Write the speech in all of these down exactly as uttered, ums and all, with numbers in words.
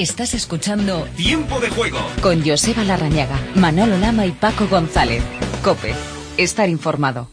Estás escuchando Tiempo de Juego con Joseba Larrañaga, Manolo Lama y Paco González. COPE. Estar informado.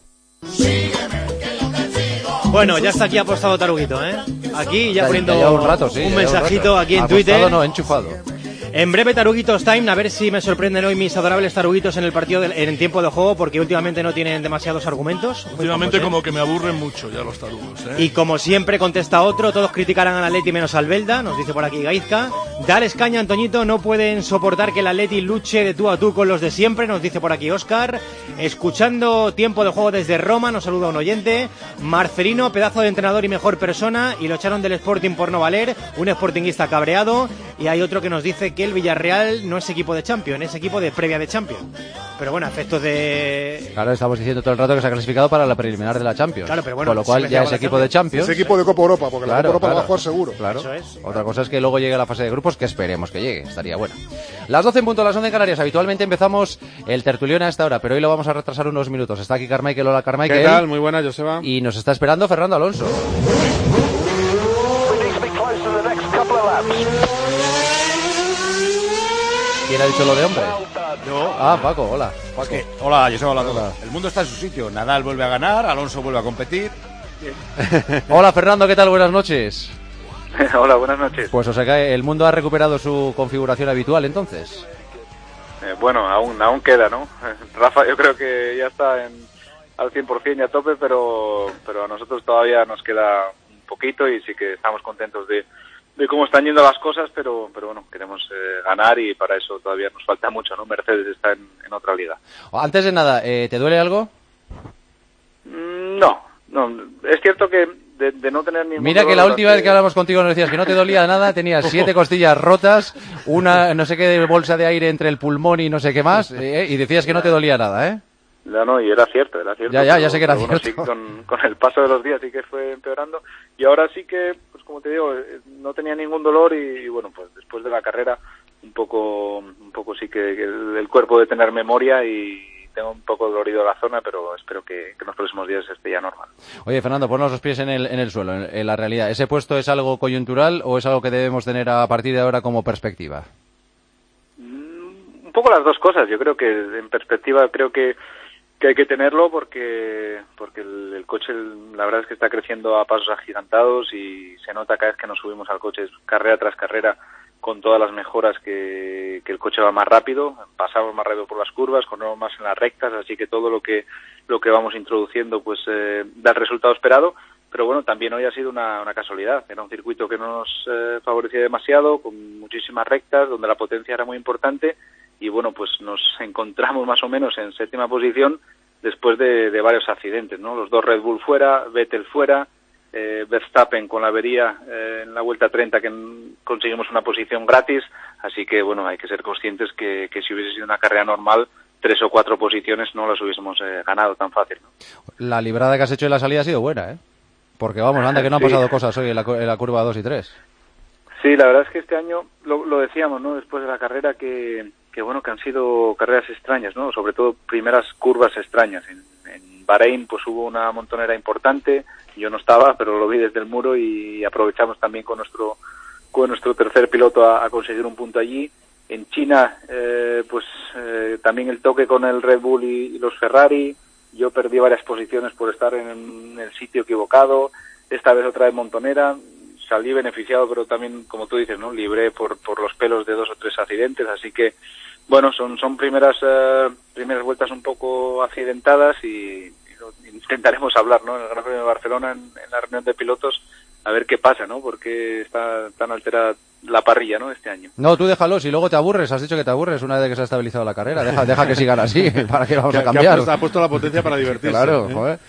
Bueno, ya está aquí apostado Taruguito, ¿eh? Aquí ya, ya poniendo ya un, rato, sí, un mensajito un aquí en apostado, Twitter. No, enchufado. En breve Taruguitos Time, a ver si me sorprenden hoy mis adorables taruguitos en el partido de, en tiempo de juego, porque últimamente no tienen demasiados argumentos. Últimamente pocos, ¿eh? Como que me aburren mucho ya los tarugos, ¿eh? Y como siempre contesta otro, todos criticarán al Atleti menos al Belda, nos dice por aquí Gaizka. Dales caña, Antoñito, no pueden soportar que el Atleti luche de tú a tú con los de siempre, nos dice por aquí Óscar. Escuchando tiempo de juego desde Roma, nos saluda un oyente. Marcelino, pedazo de entrenador y mejor persona, y lo echaron del Sporting por no valer, un sportinguista cabreado. Y hay otro que nos dice que el Villarreal no es equipo de Champions, es equipo de previa de Champions. Pero bueno, a efectos de... Claro, estamos diciendo todo el rato que se ha clasificado para la preliminar de la Champions. Claro, pero bueno, con lo cual ya es equipo de Champions. Es equipo de Copa Europa, porque claro, la Copa Europa claro, va a jugar seguro. Claro. Eso es. Otra cosa es que luego llegue a la fase de grupos, que esperemos que llegue, estaría bueno. Las doce en punto, las once en Canarias. Habitualmente empezamos el tertulión a esta hora, pero hoy lo vamos a retrasar unos minutos. Está aquí Carmichael. Hola, Carmichael. ¿Qué tal? Muy buena, Joseba. Y nos está esperando Fernando Alonso. ¿Quién ha dicho lo de hombre? Yo. Ah, Paco, hola. Paco. Es que, hola, Joseba, hola a todos. Hola. El mundo está en su sitio. Nadal vuelve a ganar, Alonso vuelve a competir. Hola, Fernando, ¿qué tal? Buenas noches. Hola, buenas noches. Pues o sea que el mundo ha recuperado su configuración habitual, entonces. Eh, bueno, aún aún queda, ¿no? Rafa, yo creo que ya está en, al cien por ciento y a tope, pero, pero a nosotros todavía nos queda un poquito y sí que estamos contentos de, de cómo están yendo las cosas, pero, pero bueno, queremos eh, ganar y para eso todavía nos falta mucho, ¿no? Mercedes está en, en otra liga. Antes de nada, eh, ¿te duele algo? Mm, no, no. Es cierto que de, de no tener ningún Mira que dolor la última durante... vez que hablamos contigo nos decías que no te dolía nada, tenías siete costillas rotas, una no sé qué de bolsa de aire entre el pulmón y no sé qué más, eh, y decías que no te dolía nada, ¿eh? No, no, y era cierto, era cierto. Ya, ya, pero, ya sé que era bueno, cierto. Sí, con, con el paso de los días sí que fue empeorando. Y ahora sí que, pues como te digo, no tenía ningún dolor y, y bueno, pues después de la carrera un poco un poco sí que, que el, el cuerpo debe tener memoria y tengo un poco dolorido la zona, pero espero que, que en los próximos días esté ya normal. Oye, Fernando, ponnos los pies en el, en el suelo, en, en la realidad. ¿Ese puesto es algo coyuntural o es algo que debemos tener a partir de ahora como perspectiva? Un poco las dos cosas. Yo creo que en perspectiva creo que que hay que tenerlo porque porque el, el coche la verdad es que está creciendo a pasos agigantados y se nota cada vez que nos subimos al coche carrera tras carrera con todas las mejoras que, que el coche va más rápido, pasamos más rápido por las curvas, corremos más en las rectas, así que todo lo que lo que vamos introduciendo pues eh, da el resultado esperado. Pero bueno, también hoy ha sido una, una casualidad, era un circuito que no nos eh, favorecía demasiado, con muchísimas rectas, donde la potencia era muy importante y bueno, pues nos encontramos más o menos en séptima posición después de, de varios accidentes, ¿no? Los dos Red Bull fuera, Vettel fuera, eh, Verstappen con la avería eh, en la vuelta treinta que n- conseguimos una posición gratis, así que bueno, hay que ser conscientes que, que si hubiese sido una carrera normal, tres o cuatro posiciones no las hubiésemos eh, ganado tan fácil, ¿no? La librada que has hecho en la salida ha sido buena, ¿eh? Porque vamos, anda que no han Sí. pasado cosas hoy en la, en la curva dos y tres. Sí, la verdad es que este año lo, lo decíamos, ¿no? Después de la carrera que, que bueno, que han sido carreras extrañas, ¿no? Sobre todo primeras curvas extrañas. En, en Bahrein pues hubo una montonera importante, yo no estaba, pero lo vi desde el muro y aprovechamos también con nuestro con nuestro tercer piloto a, a conseguir un punto allí. En China, eh, pues eh, también el toque con el Red Bull y, y los Ferrari. Yo perdí varias posiciones por estar en el sitio equivocado. Esta vez otra vez montonera. Salí beneficiado, pero también, como tú dices, ¿no? Libré por, por los pelos de dos o tres accidentes. Así que, bueno, son son primeras eh, primeras vueltas un poco accidentadas y, y lo intentaremos hablar, ¿no? En el Gran Premio de Barcelona, en, en la reunión de pilotos, a ver qué pasa, ¿no? Porque está tan alterada la parrilla, ¿no? Este año. No, tú déjalo, si luego te aburres, has dicho que te aburres una vez que se ha estabilizado la carrera. Deja, deja que sigan así, ¿para qué vamos Que- a que cambiar? ha, puesto, ha puesto la potencia para divertirse. Claro, ¿eh? joder.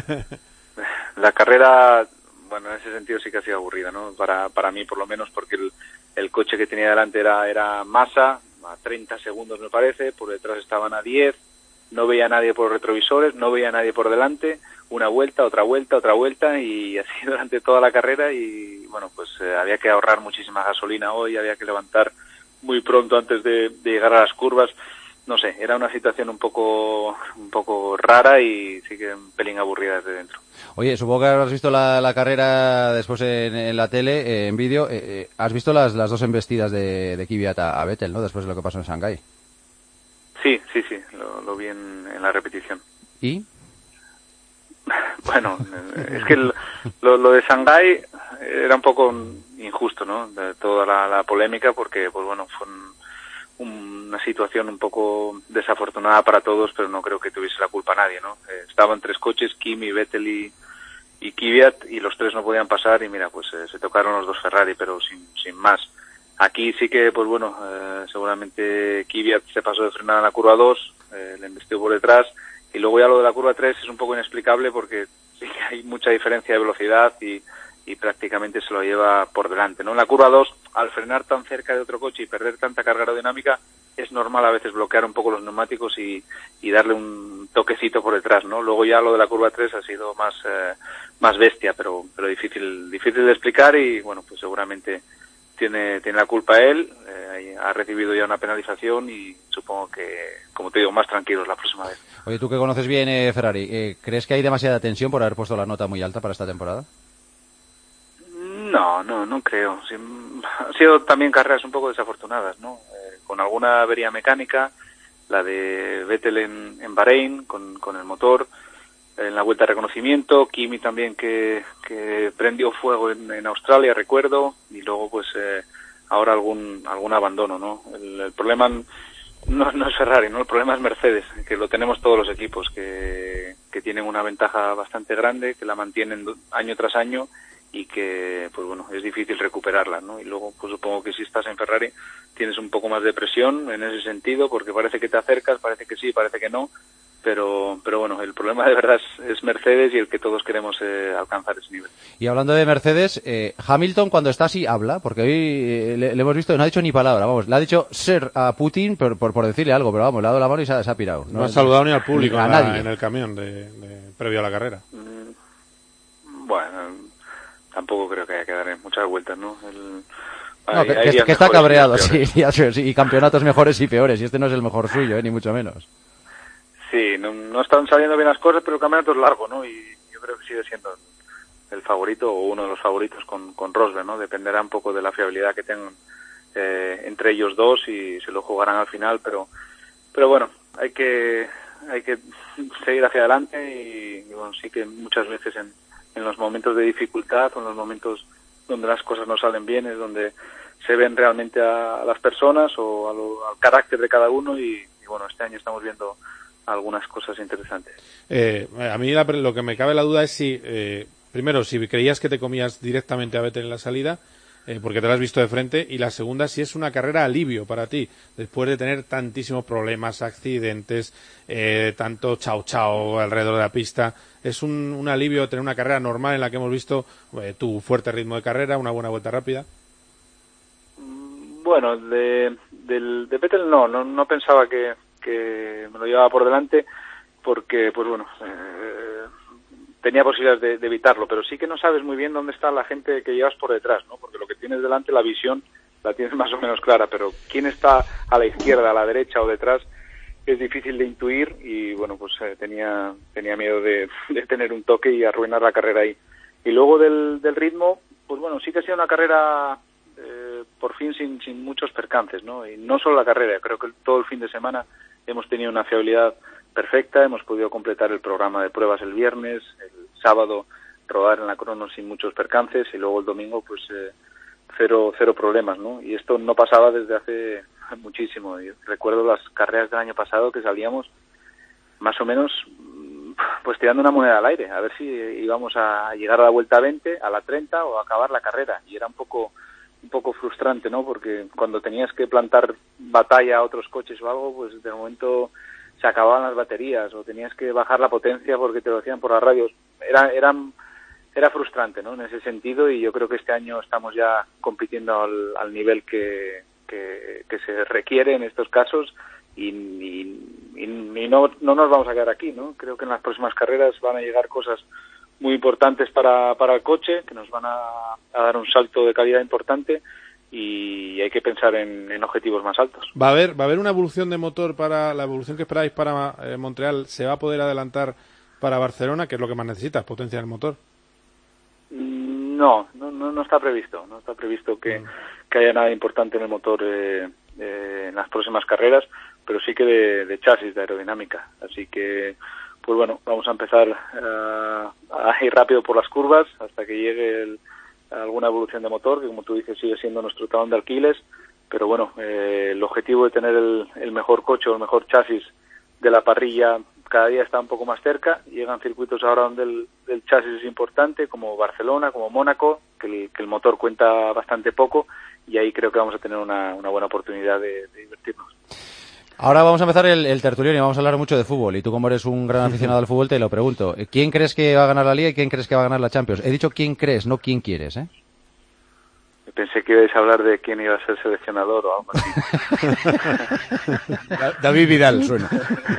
La carrera, bueno, en ese sentido sí que ha sido aburrida, ¿no? Para para mí, por lo menos, porque el, el coche que tenía delante era, era Massa, a treinta segundos me parece, por detrás estaban a diez, no veía a nadie por retrovisores, no veía a nadie por delante, una vuelta, otra vuelta, otra vuelta, y así durante toda la carrera, y bueno, pues eh, había que ahorrar muchísima gasolina hoy, había que levantar muy pronto antes de, de llegar a las curvas. no sé, era una situación un poco un poco rara y sí que un pelín aburrida desde dentro. Oye, supongo que habrás visto la, la carrera después en, en la tele, eh, en vídeo. Eh, eh, ¿Has visto las, las dos embestidas de, de Kvyat a, a Vettel, ¿no? Después de lo que pasó en Shanghái. Sí, sí, sí, lo, lo vi en, en la repetición. ¿Y? Bueno, es que el, lo, lo de Shanghái era un poco injusto, ¿no? De toda la, la polémica, porque, pues bueno, fue un, una situación un poco desafortunada para todos, pero no creo que tuviese la culpa nadie, ¿no? Eh, estaban tres coches, Kimi, Vettel y, y Kvyat, y los tres no podían pasar, y mira, pues eh, se tocaron los dos Ferrari, pero sin, sin más. Aquí sí que, pues bueno, eh, seguramente Kvyat se pasó de frenada en la curva dos, eh, le embestió por detrás, y luego ya lo de la curva tres es un poco inexplicable porque sí que hay mucha diferencia de velocidad y, y prácticamente se lo lleva por delante, ¿no? En la curva dos, al frenar tan cerca de otro coche y perder tanta carga aerodinámica, es normal a veces bloquear un poco los neumáticos y, y darle un toquecito por detrás, ¿no? Luego ya lo de la curva tres ha sido más eh, más bestia, pero pero difícil difícil de explicar y, bueno, pues seguramente tiene tiene la culpa él, eh, ha recibido ya una penalización y supongo que, como te digo, más tranquilos la próxima vez. Oye, tú que conoces bien eh, Ferrari, eh, ¿crees que hay demasiada tensión por haber puesto la nota muy alta para esta temporada? No, no, no creo. Sí, han sido también carreras un poco desafortunadas, ¿no? Eh, con alguna avería mecánica, la de Vettel en, en Bahrein, con, con el motor, en la vuelta de reconocimiento, Kimi también que, que prendió fuego en, en Australia, recuerdo, y luego pues eh, ahora algún algún abandono, ¿no? El, el problema no, no es Ferrari, ¿no? El problema es Mercedes, que lo tenemos todos los equipos, que, que tienen una ventaja bastante grande, que la mantienen año tras año y que, pues bueno, es difícil recuperarla, ¿no? Y luego, pues supongo que si estás en Ferrari tienes un poco más de presión en ese sentido, porque parece que te acercas, parece que sí, parece que no, pero pero bueno, el problema de verdad es, es Mercedes y el que todos queremos eh, alcanzar ese nivel. Y hablando de Mercedes, eh, Hamilton cuando está así habla, porque hoy eh, le, le hemos visto que no ha dicho ni palabra, vamos, le ha dicho ser a Putin por, por, por decirle algo, pero vamos, le ha dado la mano y se ha, se ha pirado. No, no ha saludado ni al público a en, nadie. La, en el camión de, de, previo a la carrera. Mm, bueno, tampoco creo que haya que dar muchas vueltas, ¿no? El... No, hay, que, hay que, que está cabreado, sí, sí, y campeonatos mejores y peores, y este no es el mejor suyo, eh, ni mucho menos. Sí, no, no están saliendo bien las cosas, pero el campeonato es largo, ¿no? Y yo creo que sigue siendo el favorito o uno de los favoritos con, con Rosberg, ¿no? Dependerá un poco de la fiabilidad que tengan eh, entre ellos dos y se lo jugarán al final, pero pero bueno, hay que hay que seguir hacia adelante y, y bueno, sí que muchas veces en, en los momentos de dificultad o en los momentos donde las cosas no salen bien es donde se ven realmente a, a las personas o a lo, al carácter de cada uno y, y bueno, este año estamos viendo algunas cosas interesantes. Eh, a mí la, lo que me cabe la duda es si, eh, primero, si creías que te comías directamente a Vettel en la salida, eh, porque te lo has visto de frente, y la segunda, si es una carrera alivio para ti, después de tener tantísimos problemas, accidentes, eh, tanto chao chao alrededor de la pista, es un, un alivio tener una carrera normal en la que hemos visto eh, tu fuerte ritmo de carrera, una buena vuelta rápida. Bueno, de, del, de Vettel no, no, no pensaba que que me lo llevaba por delante porque, pues bueno, eh, tenía posibilidades de, de evitarlo, pero sí que no sabes muy bien dónde está la gente que llevas por detrás, ¿no? Porque lo que tienes delante, la visión, la tienes más o menos clara, pero quién está a la izquierda, a la derecha o detrás es difícil de intuir y, bueno, pues eh, tenía tenía miedo de, de tener un toque y arruinar la carrera ahí. Y luego del, del ritmo, pues bueno, sí que ha sido una carrera eh, por fin sin, sin muchos percances, ¿no? Y no solo la carrera, creo que todo el fin de semana hemos tenido una fiabilidad perfecta, hemos podido completar el programa de pruebas el viernes, el sábado rodar en la crono sin muchos percances y luego el domingo pues eh, cero cero problemas, ¿no? Y esto no pasaba desde hace muchísimo. Yo recuerdo las carreras del año pasado que salíamos más o menos pues tirando una moneda al aire, a ver si íbamos a llegar a la vuelta veinte, a la treinta o a acabar la carrera y era un poco un poco frustrante, ¿no? Porque cuando tenías que plantar batalla a otros coches o algo, pues de momento se acababan las baterías o tenías que bajar la potencia porque te lo decían por las radios. Era era, era frustrante, ¿no? En ese sentido y yo creo que este año estamos ya compitiendo al, al nivel que, que, que se requiere en estos casos y, y, y, y no, no nos vamos a quedar aquí, ¿no? Creo que en las próximas carreras van a llegar cosas muy importantes para, para el coche, que nos van a, a dar un salto de calidad importante y hay que pensar en, en objetivos más altos. ¿Va a haber va a haber una evolución de motor para la evolución que esperáis para eh, Montreal? ¿Se va a poder adelantar para Barcelona, que es lo que más necesitas, potencia del motor? No, no, no, no está previsto. No está previsto que, que haya nada importante en el motor eh, eh, en las próximas carreras, pero sí que de, de chasis, de aerodinámica. Así que, pues bueno, vamos a empezar uh, a ir rápido por las curvas hasta que llegue el, alguna evolución de motor, que como tú dices sigue siendo nuestro talón de Aquiles, pero bueno, eh, el objetivo de tener el, el mejor coche o el mejor chasis de la parrilla cada día está un poco más cerca. Llegan circuitos ahora donde el, el chasis es importante, como Barcelona, como Mónaco, que el, que el motor cuenta bastante poco, y ahí creo que vamos a tener una, una buena oportunidad de, de divertirnos. Ahora vamos a empezar el, el tertulión y vamos a hablar mucho de fútbol. Y tú, como eres un gran aficionado al fútbol, te lo pregunto. ¿Quién crees que va a ganar la Liga y quién crees que va a ganar la Champions? He dicho quién crees, no quién quieres, ¿eh? Pensé que ibais a hablar de quién iba a ser seleccionador o algo así. David Vidal suena.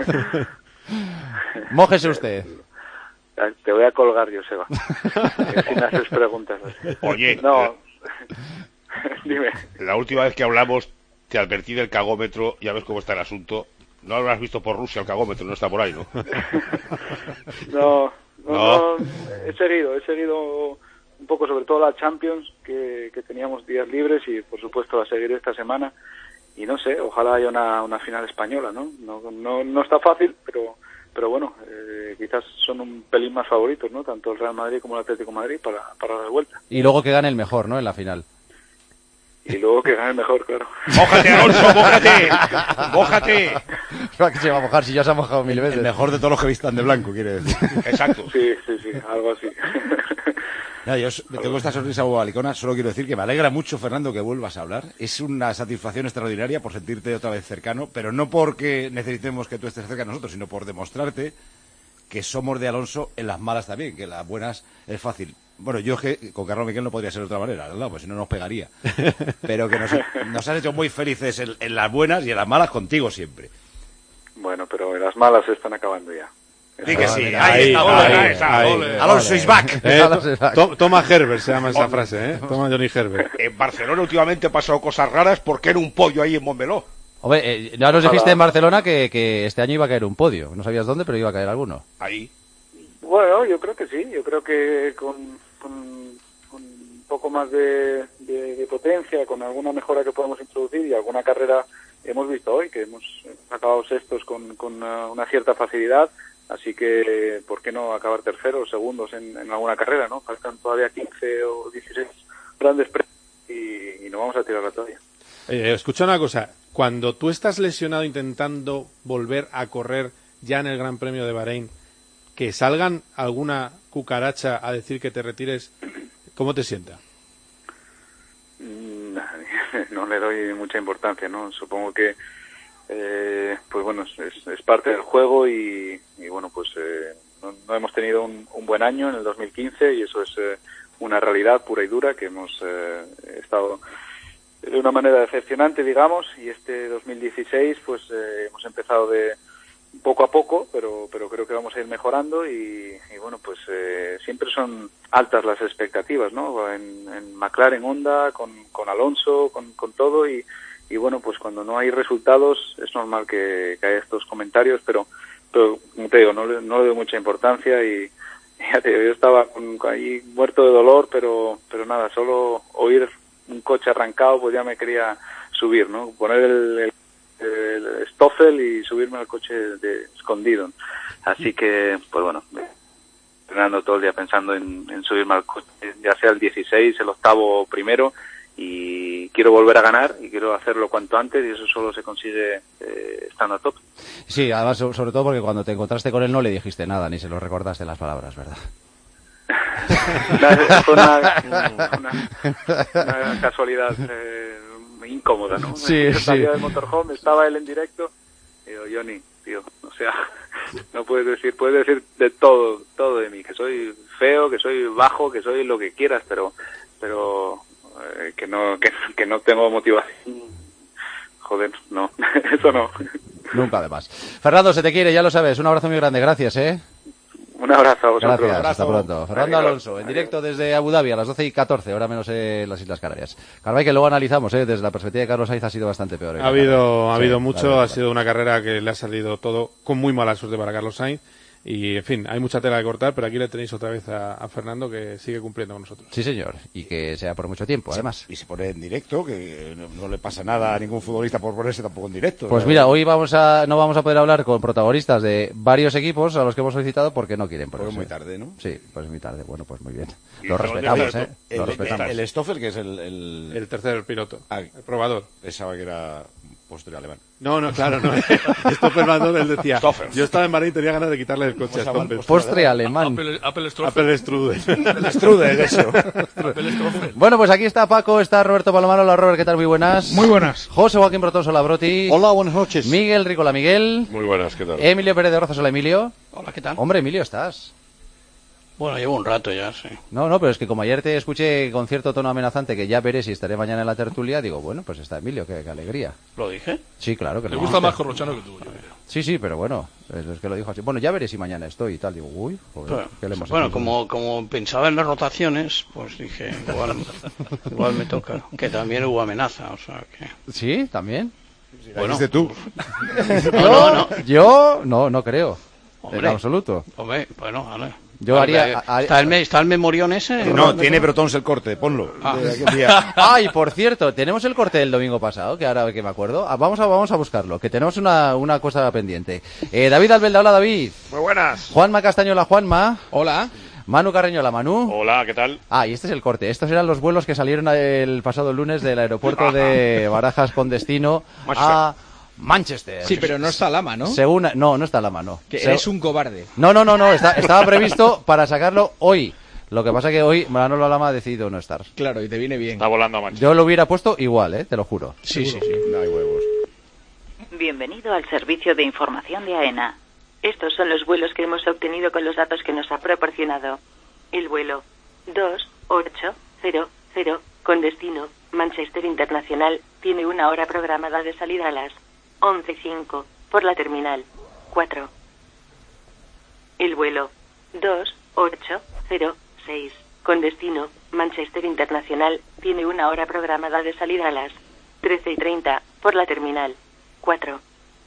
Mójese usted. Te voy a colgar, Joseba. Si me haces preguntas así. Oye, no. Dime. La última vez que hablamos te advertí del cagómetro, ya ves cómo está el asunto. No lo habrás visto por Rusia el cagómetro, no está por ahí, ¿no? no, no, no, no, he seguido, he seguido un poco sobre todo la Champions, que, que teníamos días libres, y por supuesto a seguir esta semana. Y no sé, ojalá haya una, una final española, ¿no? No, no, no está fácil, pero pero bueno, eh, quizás son un pelín más favoritos, ¿no? Tanto el Real Madrid como el Atlético de Madrid para, para la vuelta. Y luego que gane el mejor, ¿no? En la final. Y luego que gane el mejor, claro. ¡Mójate, Alonso, mójate! ¡Mójate! ¿Para qué se va a mojar si ya se ha mojado mil veces? El mejor de todos los que vistan de blanco, quiere decir. Exacto. Sí, sí, sí, algo así. Ya, yo tengo esta sonrisa bobalicona, solo quiero decir que me alegra mucho, Fernando, que vuelvas a hablar. Es una satisfacción extraordinaria por sentirte otra vez cercano, pero no porque necesitemos que tú estés cerca de nosotros, sino por demostrarte que somos de Alonso en las malas también, que en las buenas es fácil. Bueno, yo es que con Carlos Miquel no podría ser de otra manera, ¿verdad? Pues si no nos pegaría. Pero que nos, nos has hecho muy felices en, en las buenas y en las malas contigo siempre. Bueno, pero las malas se están acabando ya. Di que sí, ahí, ahí, está, ahí, ahí está, ahí. ole. Alonso is back. Eh, to, toma Herbert se llama esa frase, ¿eh? Toma Johnny Herbert. En Barcelona últimamente han pasado cosas raras porque era un pollo ahí en Montmeló. Hombre, eh, ya nos dijiste en Barcelona que, que este año iba a caer un podio. No sabías dónde, pero iba a caer alguno. Ahí. Bueno, yo creo que sí, yo creo que con, con, con un poco más de, de, de potencia, con alguna mejora que podemos introducir y alguna carrera hemos visto hoy, que hemos acabado sextos con, con una, una cierta facilidad, así que ¿por qué no acabar terceros, segundos en, en alguna carrera, no? Faltan todavía quince o dieciséis grandes premios y, y no vamos a tirar la toalla. Eh, escucha una cosa, cuando tú estás lesionado intentando volver a correr ya en el Gran Premio de Bahrein, que salgan alguna cucaracha a decir que te retires, ¿cómo te sienta? No le doy mucha importancia, ¿no? Supongo que, eh, pues bueno, es, es parte del juego y, y bueno, pues eh, no, no hemos tenido un, un buen año en el dos mil quince y eso es eh, una realidad pura y dura, que hemos eh, estado de una manera decepcionante, digamos, y este dos mil dieciséis pues eh, hemos empezado de poco a poco, pero pero creo que vamos a ir mejorando y, y bueno, pues eh, siempre son altas las expectativas, ¿no? En, en McLaren, Honda, con, con Alonso, con, con todo y, y bueno, pues cuando no hay resultados es normal que, que haya estos comentarios, pero, pero como te digo, no le, no le doy mucha importancia y ya te digo, yo estaba con, ahí muerto de dolor, pero pero nada, solo oír un coche arrancado pues ya me quería subir, ¿no? Poner el, el el Stoffel y subirme al coche de escondido. Así que, pues bueno, entrenando todo el día pensando en, en subirme al coche, ya sea el dieciséis, el octavo o primero, y quiero volver a ganar y quiero hacerlo cuanto antes y eso solo se consigue eh, estando a tope. Sí, además, sobre todo porque cuando te encontraste con él no le dijiste nada, ni se lo recordaste las palabras, ¿verdad? Fue una, una, una casualidad eh, incómoda, ¿no? Sí, Yo sí. salía del motorhome, estaba él en directo y digo, Johnny, tío, o sea, no puedes decir, puedes decir de todo, todo de mí, que soy feo, que soy bajo, que soy lo que quieras, pero pero eh, que no que, que no tengo motivación. Joder, no, eso no. Nunca además. Fernando, se te quiere, ya lo sabes. Un abrazo muy grande, gracias, ¿eh? Un abrazo a vosotros. Gracias, abrazo. hasta pronto. Fernando Adiós. Alonso, en Adiós. directo desde Abu Dhabi a las doce y catorce, ahora menos en las Islas Canarias. Carvay, que luego analizamos, ¿eh? Desde la perspectiva de Carlos Sainz ha sido bastante peor. ¿eh? Ha habido, ha Sí, habido la mucho, verdad. ha sido una carrera que le ha salido todo con muy mala suerte para Carlos Sainz. Y, en fin, hay mucha tela que cortar, pero aquí le tenéis otra vez a, a Fernando, que sigue cumpliendo con nosotros. Sí, señor, y que sea por mucho tiempo, además. Y se pone en directo, que no, no le pasa nada a ningún futbolista por ponerse tampoco en directo. Pues ¿no? mira, hoy vamos a no vamos a poder hablar con protagonistas de varios equipos a los que hemos solicitado porque no quieren Porque es ponerse. muy tarde, ¿no? Sí, pues muy tarde. Bueno, pues muy bien. ¿Y Lo dónde respetamos, está ¿eh? esto? El, Lo el, respetamos. el Stoffel, que es el... el- El tercer piloto, Ah, el probador. Pensaba que era postre alemán. No, no, claro, no. Esto Fernando, él decía, Stoffel. yo estaba en Bahrein y tenía ganas de quitarle el coche a Vamos a Stoffel. Postre alemán. Apple, Apple Strudel. Apple Strudel. El Strudel, eso. Apple Strudel. Bueno, pues aquí está Paco, está Roberto Palomar. Hola, Robert, ¿qué tal? Muy buenas. Muy buenas. José Joaquín Brotoso, hola, Broti. Hola, buenas noches. Miguel Ricola, Miguel. Muy buenas, ¿qué tal? Emilio Pérez de Rozas, hola, Emilio. Hola, ¿qué tal? Hombre, Emilio, ¿estás? Bueno, llevo un rato ya, sí. No, no, pero es que como ayer te escuché con cierto tono amenazante que ya veré si estaré mañana en la tertulia, digo, bueno, pues está Emilio, qué, qué alegría. ¿Lo dije? Sí, claro que Le lo gusta dijiste. más Corrochano que tú, yo creo. Sí, sí, pero bueno, es es que lo dijo así. Bueno, ya veré si mañana estoy y tal. Digo, uy, joder, Bueno, ¿qué le hemos bueno hecho? como, como pensaba en las rotaciones, pues dije, igual, igual me toca. Que también hubo amenaza, o sea que... ¿Sí? ¿También? Bueno, Dijiste tú. no, no, no. Yo no, no creo. En Hombre. absoluto. Hombre, bueno, vale. Yo Vale, haría- vale. ¿Está, el, me- ¿Está el memorión ese? No, tiene Brotons el corte, ponlo. Ah. De aquel día. Ay, por cierto, tenemos el corte del domingo pasado, que ahora que me acuerdo. Ah, Vamos a, vamos a buscarlo, que tenemos una, una cosa pendiente. Eh, David Albelda, hola David. Muy buenas. Juanma Castañola, Juanma. Hola. Manu Carreñola, Manu. Hola, ¿qué tal? Ah, y este es el corte. Estos eran los vuelos que salieron el pasado lunes del aeropuerto de Barajas con destino a Manchester. Sí, pero no está Lama, ¿no? Según, no, no está la mano. Que Se- eres un cobarde. No, no, no, no, está- estaba previsto para sacarlo hoy. Lo que pasa que hoy Manolo Lama ha decidido no estar. Claro, y te viene bien. Está volando a Manchester. Yo lo hubiera puesto igual, eh, te lo juro. Sí, sí, sí. No hay huevos. Bienvenido al servicio de información de AENA. Estos son los vuelos que hemos obtenido con los datos que nos ha proporcionado. El vuelo dos ocho cero cero con destino Manchester Internacional tiene una hora programada de salida a las once cinco por la terminal cuatro. El vuelo dos ocho cero seis con destino Manchester Internacional tiene una hora programada de salida a las trece y treinta por la terminal cuatro.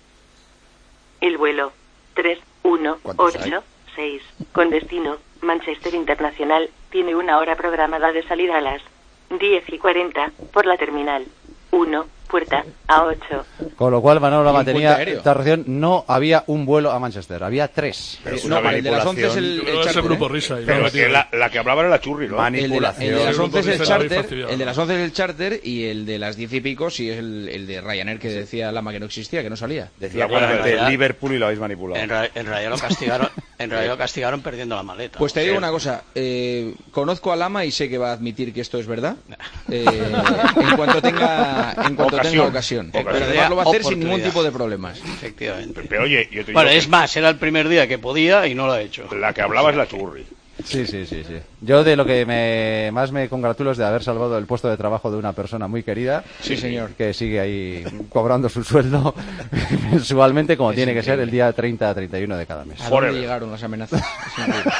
El vuelo tres uno ocho seis con destino Manchester Internacional tiene una hora programada de salida a las diez y cuarenta por la terminal uno, puerta A ocho. Con lo cual Manolo Lama ¿Y un puente tenía aéreo? esta región, no había un vuelo a Manchester, había tres. Pero es no, una pero el de las once es el, Yo el creo que es el charter, grupo ¿eh? Risa. y Pero lo es que metido. la, la que hablaba era la churri, ¿no? El de, la- el de las El once es grupo el Risa la habéis charter, fastidiado. el de las once es el charter y el de las diez y pico sí es el, el de Ryanair que decía Lama que no existía, que no salía. Decía Bueno, cosas en de realidad- Liverpool y lo habéis manipulado. En, ra- en realidad lo castigaron, en realidad lo castigaron perdiendo la maleta. Pues te Sí. digo una cosa, eh, conozco a Lama y sé que va a admitir que esto es verdad. Eh, en cuanto tenga, en cuanto Ocasión. tenga ocasión. Ocasión. Pero además lo va a hacer sin ningún Oportunidad. tipo de problemas. Efectivamente. Pero oye, yo te digo Bueno, que es más, era el primer día que podía y no lo ha hecho. la que hablaba es la churri. Sí, sí, sí, sí. Yo de lo que me, más me congratulo es de haber salvado el puesto de trabajo de una persona muy querida. Sí, señor. Que sigue ahí cobrando su sueldo mensualmente como tiene que ser el día treinta a treinta y uno de cada mes. ¿A Forever. dónde llegaron las amenazas? Es increíble.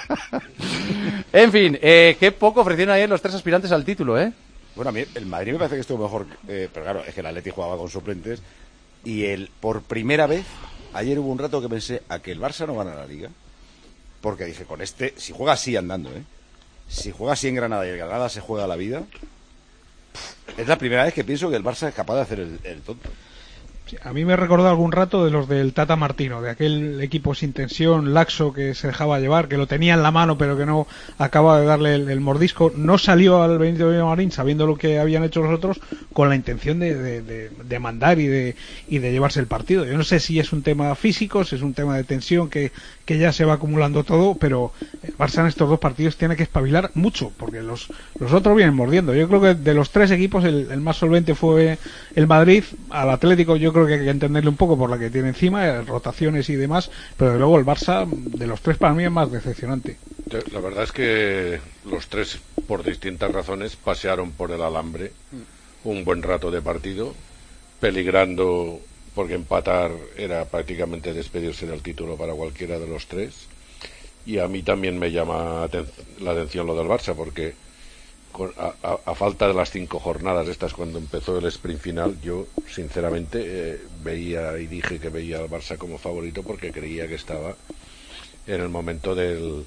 En fin, eh, qué poco ofrecieron ayer los tres aspirantes al título, ¿eh? Bueno, a mí el Madrid me parece que estuvo mejor, eh, pero claro, es que el Atleti jugaba con suplentes y el por primera vez, ayer hubo un rato que pensé a que el Barça no gana la Liga, porque dije, con este, si juega así andando, ¿eh? Si juega así en Granada y el Granada se juega la vida, es la primera vez que pienso que el Barça es capaz de hacer el, el tonto. Sí, a mí me recordó algún rato de los del Tata Martino, de aquel equipo sin tensión, laxo, que se dejaba llevar, que lo tenía en la mano pero que no acababa de darle el, el mordisco. No salió al Benito Villamarín sabiendo lo que habían hecho los otros con la intención de, de, de, de mandar y de, y de llevarse el partido. Yo no sé si es un tema físico, si es un tema de tensión que, que ya se va acumulando todo, pero el Barça en estos dos partidos tiene que espabilar mucho, porque los, los otros vienen mordiendo. Yo creo que de los tres equipos el, el más solvente fue el Madrid. Al Atlético yo creo que hay que entenderle un poco por la que tiene encima, eh, rotaciones y demás, pero de luego el Barça, de los tres, para mí es más decepcionante. La verdad es que los tres, por distintas razones, pasearon por el alambre un buen rato de partido, peligrando porque empatar era prácticamente despedirse del título para cualquiera de los tres. y a mí también me llama aten- la atención lo del Barça, porque con, a, a, a falta de las cinco jornadas estas cuando empezó el sprint final, yo sinceramente eh, veía y dije que veía al Barça como favorito porque creía que estaba en el momento del,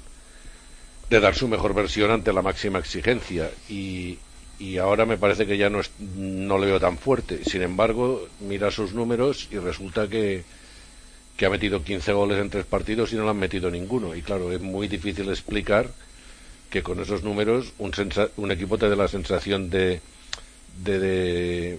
de dar su mejor versión ante la máxima exigencia, y, y ahora me parece que ya no, es, no le veo tan fuerte. Sin embargo, mira sus números y resulta que que ha metido quince goles en tres partidos y no le han metido ninguno, y claro, es muy difícil explicar que con esos números un, sensa- un equipo te dé la sensación de, de, de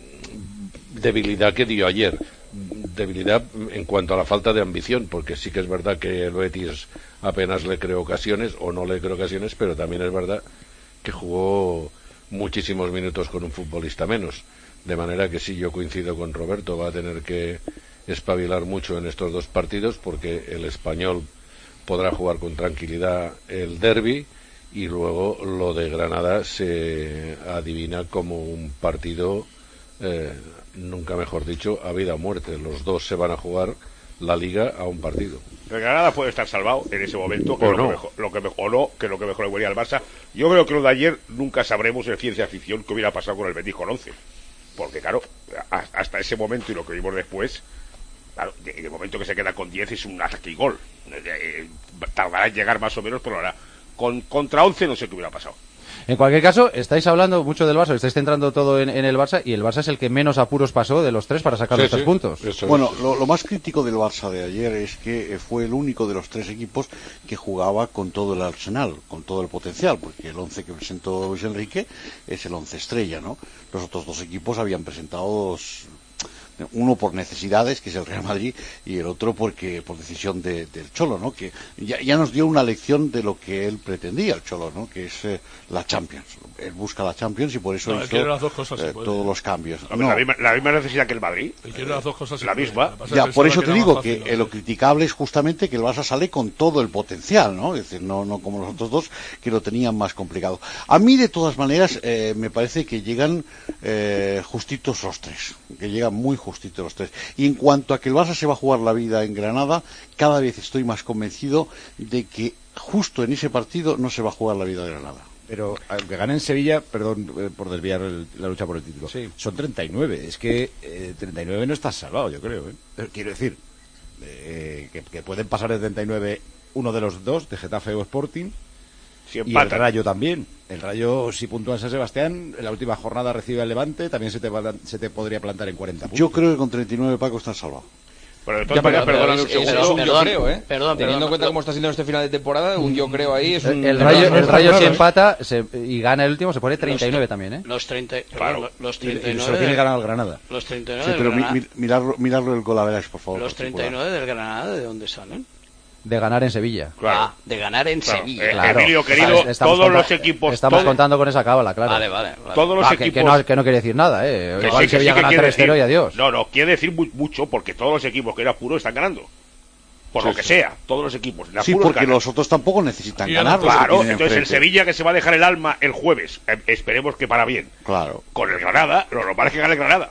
debilidad que dio ayer, debilidad en cuanto a la falta de ambición, porque sí que es verdad que el Betis apenas le creó ocasiones, o no le creó ocasiones, pero también es verdad que jugó muchísimos minutos con un futbolista menos, de manera que sí, yo coincido con Roberto, va a tener que espabilar mucho en estos dos partidos, porque el Español podrá jugar con tranquilidad el derbi, y luego lo de Granada se adivina como un partido, eh, nunca mejor dicho, a vida o muerte. Los dos se van a jugar la Liga a un partido. El Granada puede estar salvado en ese momento, que o lo, no. que mejor, lo que mejor, o no, que lo que mejor le huele al Barça. Yo creo que lo de ayer nunca sabremos en ciencia ficción qué hubiera pasado con el Betis con once, porque claro, a, hasta ese momento y lo que vimos después, claro, en el momento que se queda con diez es un ataque y gol. Eh, tardará en llegar más o menos, pero ahora con contra once no sé qué hubiera pasado. En cualquier caso, estáis hablando mucho del Barça, estáis centrando todo en, en el Barça, y el Barça es el que menos apuros pasó de los tres para sacar Sí, los tres sí, puntos. eso Bueno, es. lo, lo más crítico del Barça de ayer es que eh, fue el único de los tres equipos que jugaba con todo el arsenal, con todo el potencial, porque el once que presentó Luis Enrique es el once estrella, ¿no? Los otros dos equipos habían presentado dos, uno por necesidades, que es el Real Madrid, y el otro porque por decisión de, del Cholo, ¿no? Que ya, ya nos dio una lección de lo que él pretendía, el Cholo, ¿no? Que es eh, la Champions. Él busca la Champions y por eso No, él hizo quiere las dos cosas, eh, se puede. todos los cambios. Hombre, No. la, misma, la misma necesidad que el Madrid. Él quiere las dos cosas. La se misma. puede. Lo que pasa Ya, es que por pensaba eso que te era digo más que fácil, eh, lo criticable es justamente que el Barça sale con todo el potencial, ¿no? Es decir, no, no como los otros dos que lo tenían más complicado. A mí, de todas maneras, eh, me parece que llegan eh, justitos los tres, que llegan muy justitos los tres. Y en cuanto a que el Barça se va a jugar la vida en Granada, cada vez estoy más convencido de que justo en ese partido no se va a jugar la vida de Granada. Pero aunque gane en Sevilla, perdón eh, por desviar el- la lucha por el título, Sí. son treinta y nueve. Es que eh, treinta y nueve no estás salvado, yo creo. ¿eh? Pero quiero decir eh, que, que pueden pasar de treinta y nueve uno de los dos, de Getafe o Sporting, Si y el empatan. Rayo también. El Rayo, si puntúa en San Sebastián, en la última jornada recibe al Levante, también se te, va- se te podría plantar en cuarenta puntos. Yo creo que con treinta y nueve, Paco, están salvados. Pero de Ya, todas pero, maneras, pero perdóname es, un es- segundo. es un Perdón, yo creo, ¿eh? perdón, Teniendo perdón, en cuenta lo- cómo está siendo este final de temporada, un yo creo ahí es un... El no, Rayo, no el está Rayo claro, si ¿eh? empata se- y gana el último, se pone treinta y nueve Los- también, ¿eh? Los treinta, Claro. perdón, los Y, treinta y y se lo nueve tiene del- ganado el Granada. los treinta y Sí, nueve del pero mi- Granada, mi- mirarlo, mirarlo el Golaveras, por favor. los particular. treinta y nueve del Granada, ¿de dónde salen? De ganar en Sevilla. Claro. Ah, de ganar en Claro. Sevilla. Eh, Claro. Emilio, querido, Estamos- estamos todos los conta- equipos, Estamos todo- contando con esa cábala, claro. Vale, vale, vale. Todos los Ah, que, equipos. que no, que no quiere decir nada, ¿eh? Que Igual sí, que Sevilla sí que gana quiere tres cero y decir- adiós. No, no, quiere decir mu- mucho porque todos los equipos que eran puros están ganando. Por Sí, lo que sí. sea, todos los equipos. de Sí, apuros porque ganan. los otros tampoco necesitan Y ganar. ganan Claro, entonces el Sevilla que se va a dejar el alma el jueves, eh, esperemos que para bien. Claro. Con el Granada, lo normal es que gane el Granada.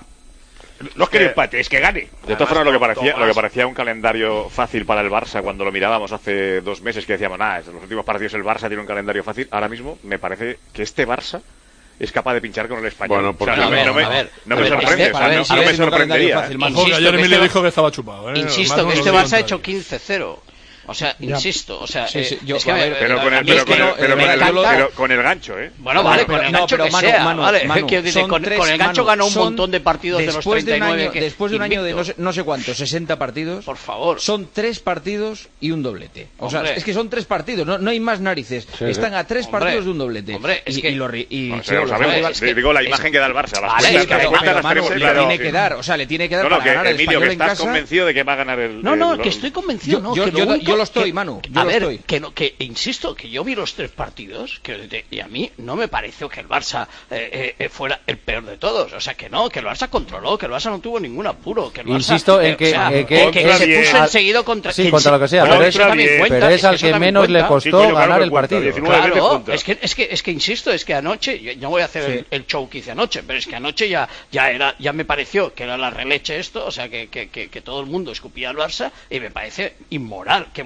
No es que que- el empate, es que gane. De todas formas, lo que parecía, Tomás. lo que parecía un calendario fácil para el Barça cuando lo mirábamos hace dos meses, que decíamos, nada, en los últimos partidos el Barça tiene un calendario fácil. Ahora mismo me parece que este Barça es capaz de pinchar con el Español. Bueno, O sea, porque- no me, A ver, no me- a ver, no a me ver, sorprende, este- o sea, a ver, no, si no es me un calendario sorprendería. fácil, Manu. Ojo, que Insisto ayer que Emilio este- dijo que estaba chupado. ¿eh? Insisto Manu que no este lo Barça ha digo hecho tanto. quince cero. O sea, Ya. insisto, o sea, Sí, sí, eh, yo- es que a me- ver, Pero con a el, mí pero es que con el, no- pero me con el- encanta- pero con el gancho, ¿eh? Bueno, Vale, vale, pero- con el no, gancho pero que Manu, sea, Manu, vale. Manu, Quiero decir, son con, tres, con el gancho Manu, ganó un son montón de partidos de los después treinta y nueve de un año, que después de un año de no sé, invicto. no sé cuántos, sesenta partidos, Por favor. son tres partidos y un doblete. O sea, Hombre. es que son tres partidos, no, no hay más narices. Sí, Están sí. a tres Hombre, partidos de un doblete. hombre, es y, que- y lo ri- y- No, sí, ya lo los sabemos. rivales- Sí, digo la imagen que da el Barça. Las Vale, cuentas, es que- las pero, cuentas pero, las Manu, tenemos le claras. tiene que dar, o sea, le tiene que dar No, no, para que ganar el Emilio, Español que en estás casa. convencido de que va a ganar el... No, no, el- que estoy convencido, Yo- no, yo- que yo lo lo- único yo lo estoy, que- Manu, yo a lo ver, estoy. que no, que insisto, que yo vi los tres partidos que de- y a mí no me pareció que el Barça eh, eh, fuera el peor de todos, o sea, que no, que el Barça controló, que el Barça no tuvo ningún apuro, que el Barça, Insisto en eh, que- o sea, en que- que que se es- puso al- enseguida contra sí, que contra se- lo que sea, no, pero que es- eso también pero cuenta, es al eso que también menos le cuenta. costó Sí, coño, claro ganar que el cuenta, partido. diecinueve veces Claro, cuenta. es que, es que, es que insisto, es que anoche, yo, yo voy a hacer Sí. el, el show que hice anoche, pero es que anoche ya, ya era, ya me pareció que era la releche esto, o sea, que, que, que, que todo el mundo escupía al Barça y me parece inmoral que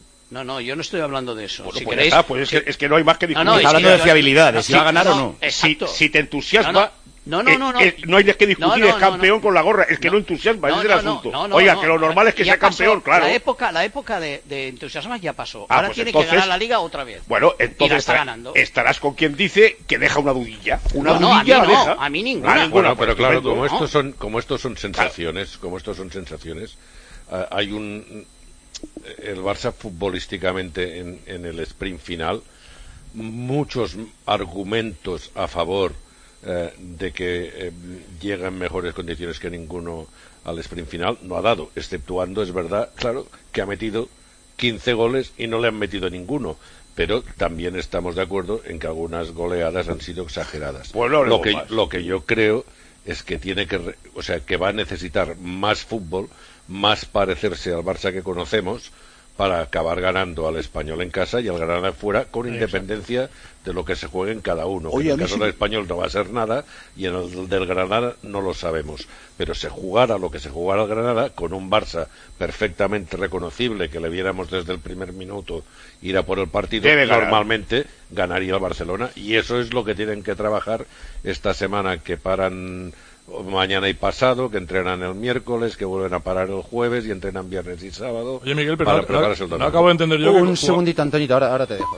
No, no, yo no estoy hablando de eso. Bueno, si pues queréis, ya está, pues es, que, es que no hay más que discutir. No, no, Está hablando que de yo- fiabilidad, de no, si va a ganar no, o no. Si, exacto. si te entusiasma, No, no, no, no, no. eh, eh, no hay de qué discutir, No, no, es no, campeón no. con la gorra, es que no, No, entusiasma, ese no, es el no, asunto. no, no, Oiga, no, que lo normal es que ya sea pasó. campeón, claro. La época, la época de, de entusiasmo ya pasó. Ah, Ahora pues tiene entonces- que ganar la liga otra vez. Bueno, Y la entonces está estará- ganando. estarás con quien dice que deja una dudilla. Una No, no, a dudilla mí la no, deja. a mí ninguna. Ah, Bueno, ninguna, pero pues claro, estupendo. como ¿no? estos son, como estos son sensaciones, como estos son sensaciones, eh, hay un el Barça futbolísticamente en, en el sprint final, muchos argumentos a favor eh, de que eh, llega en mejores condiciones que ninguno al sprint final, no ha dado, exceptuando, es verdad, claro, que ha metido quince goles y no le han metido ninguno. Pero también estamos de acuerdo en que algunas goleadas han sido exageradas. Pues no lo que más. lo que yo creo es que tiene que, re, o sea, que va a necesitar más fútbol, más parecerse al Barça que conocemos, para acabar ganando al Español en casa y al Granada fuera, con independencia de lo que se juegue en cada uno. Oye, en el caso sí del me... Español no va a ser nada y en el del Granada no lo sabemos. Pero se jugara lo que se jugara al Granada, con un Barça perfectamente reconocible, que le viéramos desde el primer minuto ir a por el partido, Debe normalmente ganaría el Barcelona. Y eso es lo que tienen que trabajar esta semana, que paran mañana y pasado, que entrenan el miércoles, que vuelven a parar el jueves y entrenan viernes y sábado. Oye, Miguel, pero para no, prepararse el no, domingo. no acabo de entender yo. Un que... segundito, Antonito, ahora, ahora te dejo.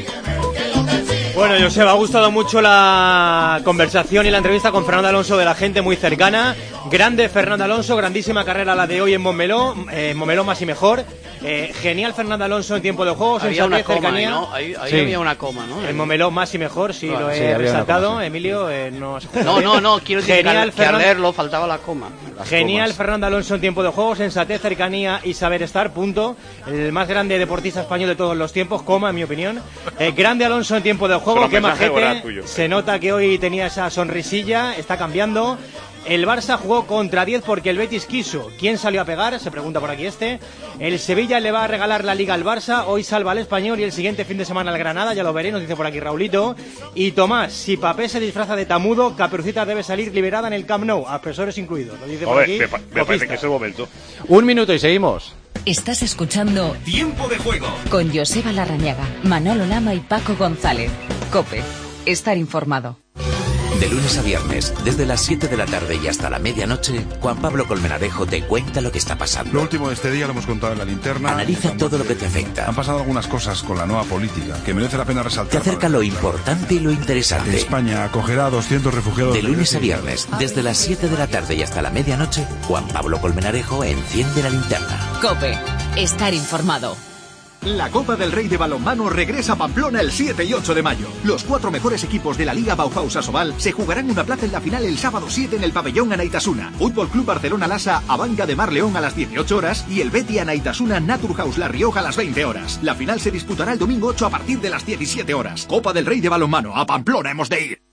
Bueno, José, me ha gustado mucho la conversación y la entrevista con Fernando Alonso, de la gente muy cercana. Grande Fernando Alonso, grandísima carrera la de hoy en Montmeló, eh, Montmeló más y mejor. Eh, genial Fernando Alonso en tiempo de juego, había una coma, cercanía. ¿no? Ahí, ahí Sí. había una coma, ¿no? En Montmeló más y mejor, sí, Claro. lo he Sí, había una resaltado, coma, sí. Emilio. Eh, no, has- No, no, no, quiero decir Genial, que, al, que al Fernando- leerlo faltaba la coma. Genial Fernando Alonso en tiempo de juego, sensatez, cercanía y saber estar, punto. El más grande deportista español de todos los tiempos, coma, en mi opinión. Eh, grande Alonso en tiempo de juego, Solo qué mensaje majete. oral tuyo. Se nota que hoy tenía esa sonrisilla, está cambiando. El Barça jugó contra diez porque el Betis quiso. ¿Quién salió a pegar? Se pregunta por aquí este. El Sevilla le va a regalar la Liga al Barça. Hoy salva al Español y el siguiente fin de semana al Granada. Ya lo veré, nos dice por aquí Raulito. Y Tomás, si Papé se disfraza de tamudo, Caperucita debe salir liberada en el Camp Nou, asesores incluidos. Lo dice por Joder, aquí. me, pa- me parece Copista. que es el momento. Un minuto y seguimos. Estás escuchando Tiempo de juego con Joseba Larrañaga, Manolo Lama y Paco González. COPE. Estar informado. De lunes a viernes, desde las siete de la tarde y hasta la medianoche, Juan Pablo Colmenarejo te cuenta lo que está pasando. Lo último de este día lo hemos contado en la linterna. Analiza todo lo que te afecta. Han pasado algunas cosas con la nueva política que merece la pena Te resaltar. acerca lo importante y lo interesante. España acogerá a doscientos refugiados. De lunes a viernes, desde las siete de la tarde y hasta la medianoche, Juan Pablo Colmenarejo enciende la linterna. COPE. Estar informado. La Copa del Rey de Balonmano regresa a Pamplona el siete y ocho de mayo. Los cuatro mejores equipos de la Liga Bauhaus Asobal se jugarán una plaza en la final el sábado siete en el pabellón Anaitasuna. Fútbol Club Barcelona Lasa Abanca de Mar León a las dieciocho horas y el Betis Anaitasuna Naturhaus La Rioja a las veinte horas. La final se disputará el domingo ocho a partir de las diecisiete horas. Copa del Rey de Balonmano, a Pamplona hemos de ir.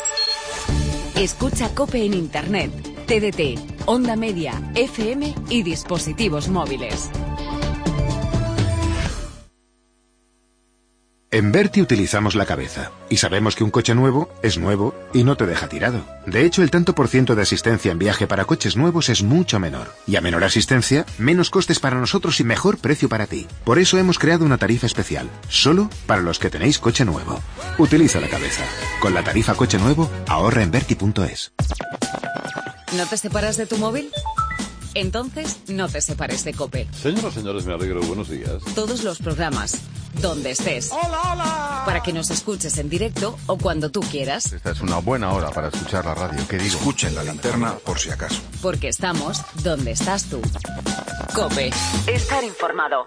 Escucha COPE en Internet, T D T, Onda Media, F M y dispositivos móviles. En Berti utilizamos la cabeza y sabemos que un coche nuevo es nuevo y no te deja tirado. De hecho, el tanto por ciento de asistencia en viaje para coches nuevos es mucho menor. Y a menor asistencia, menos costes para nosotros y mejor precio para ti. Por eso hemos creado una tarifa especial, solo para los que tenéis coche nuevo. Utiliza la cabeza. Con la tarifa coche nuevo, ahorra en berti punto es. ¿No te separas de tu móvil? Entonces, no te separes de COPE. Señoras y señores, me alegro. Buenos días. Todos los programas, donde estés. ¡Hola, hola! Para que nos escuches en directo o cuando tú quieras. Esta es una buena hora para escuchar la radio. ¿Qué digo? Escuchen la linterna por si acaso. Porque estamos donde estás tú. COPE. Estar informado.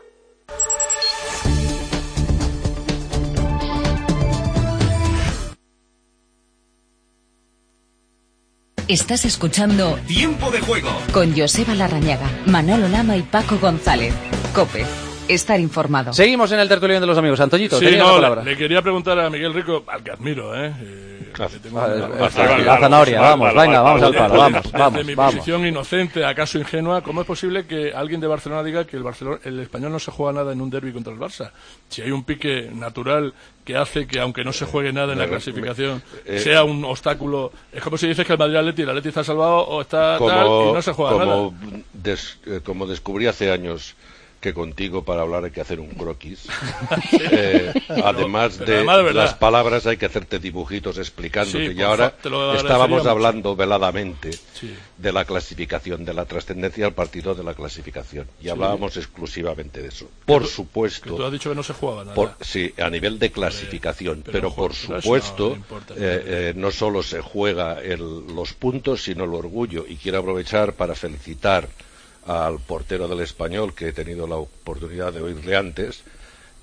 Estás escuchando Tiempo de juego con Joseba Larrañaga, Manolo Lama y Paco González. COPE. Estar informado. Seguimos en el tertulión de los amigos. Antoñito, Sí, tenías no, la le, palabra. le quería preguntar a Miguel Rico, al que admiro, ¿eh? eh que tengo Vale, una- vale, vale, la zanahoria, vamos, venga, vamos al palo, vamos, Desde vamos, mi vamos. posición inocente, acaso ingenua, ¿cómo es posible que alguien de Barcelona diga que el, Barcelona, el español no se juega nada en un derbi contra el Barça? Si hay un pique natural que hace que, aunque no se juegue nada en la Me- clasificación, eh, sea un obstáculo. Es como si dices que el Madrid Atleti, el Atleti está salvado o está tal y no se juega como nada. des- eh, como descubrí hace años que contigo para hablar hay que hacer un croquis. Eh, Pero- además pero de además de verdad. las palabras hay que hacerte dibujitos explicándote. Sí, y por ahora fa- te lo agradecería estábamos mucho. hablando veladamente Sí. de la clasificación, de la trascendencia del partido de la clasificación. Y Sí. hablábamos exclusivamente de eso. Por tú- supuesto. que tú has dicho que no se jugaba nada. Por- sí, a nivel de clasificación, pero pero, jo- por pero eso supuesto, no importa. eh, eh, no solo se juega el- los puntos, sino el orgullo. Y quiero aprovechar para felicitar al portero del Español, que he tenido la oportunidad de oírle antes,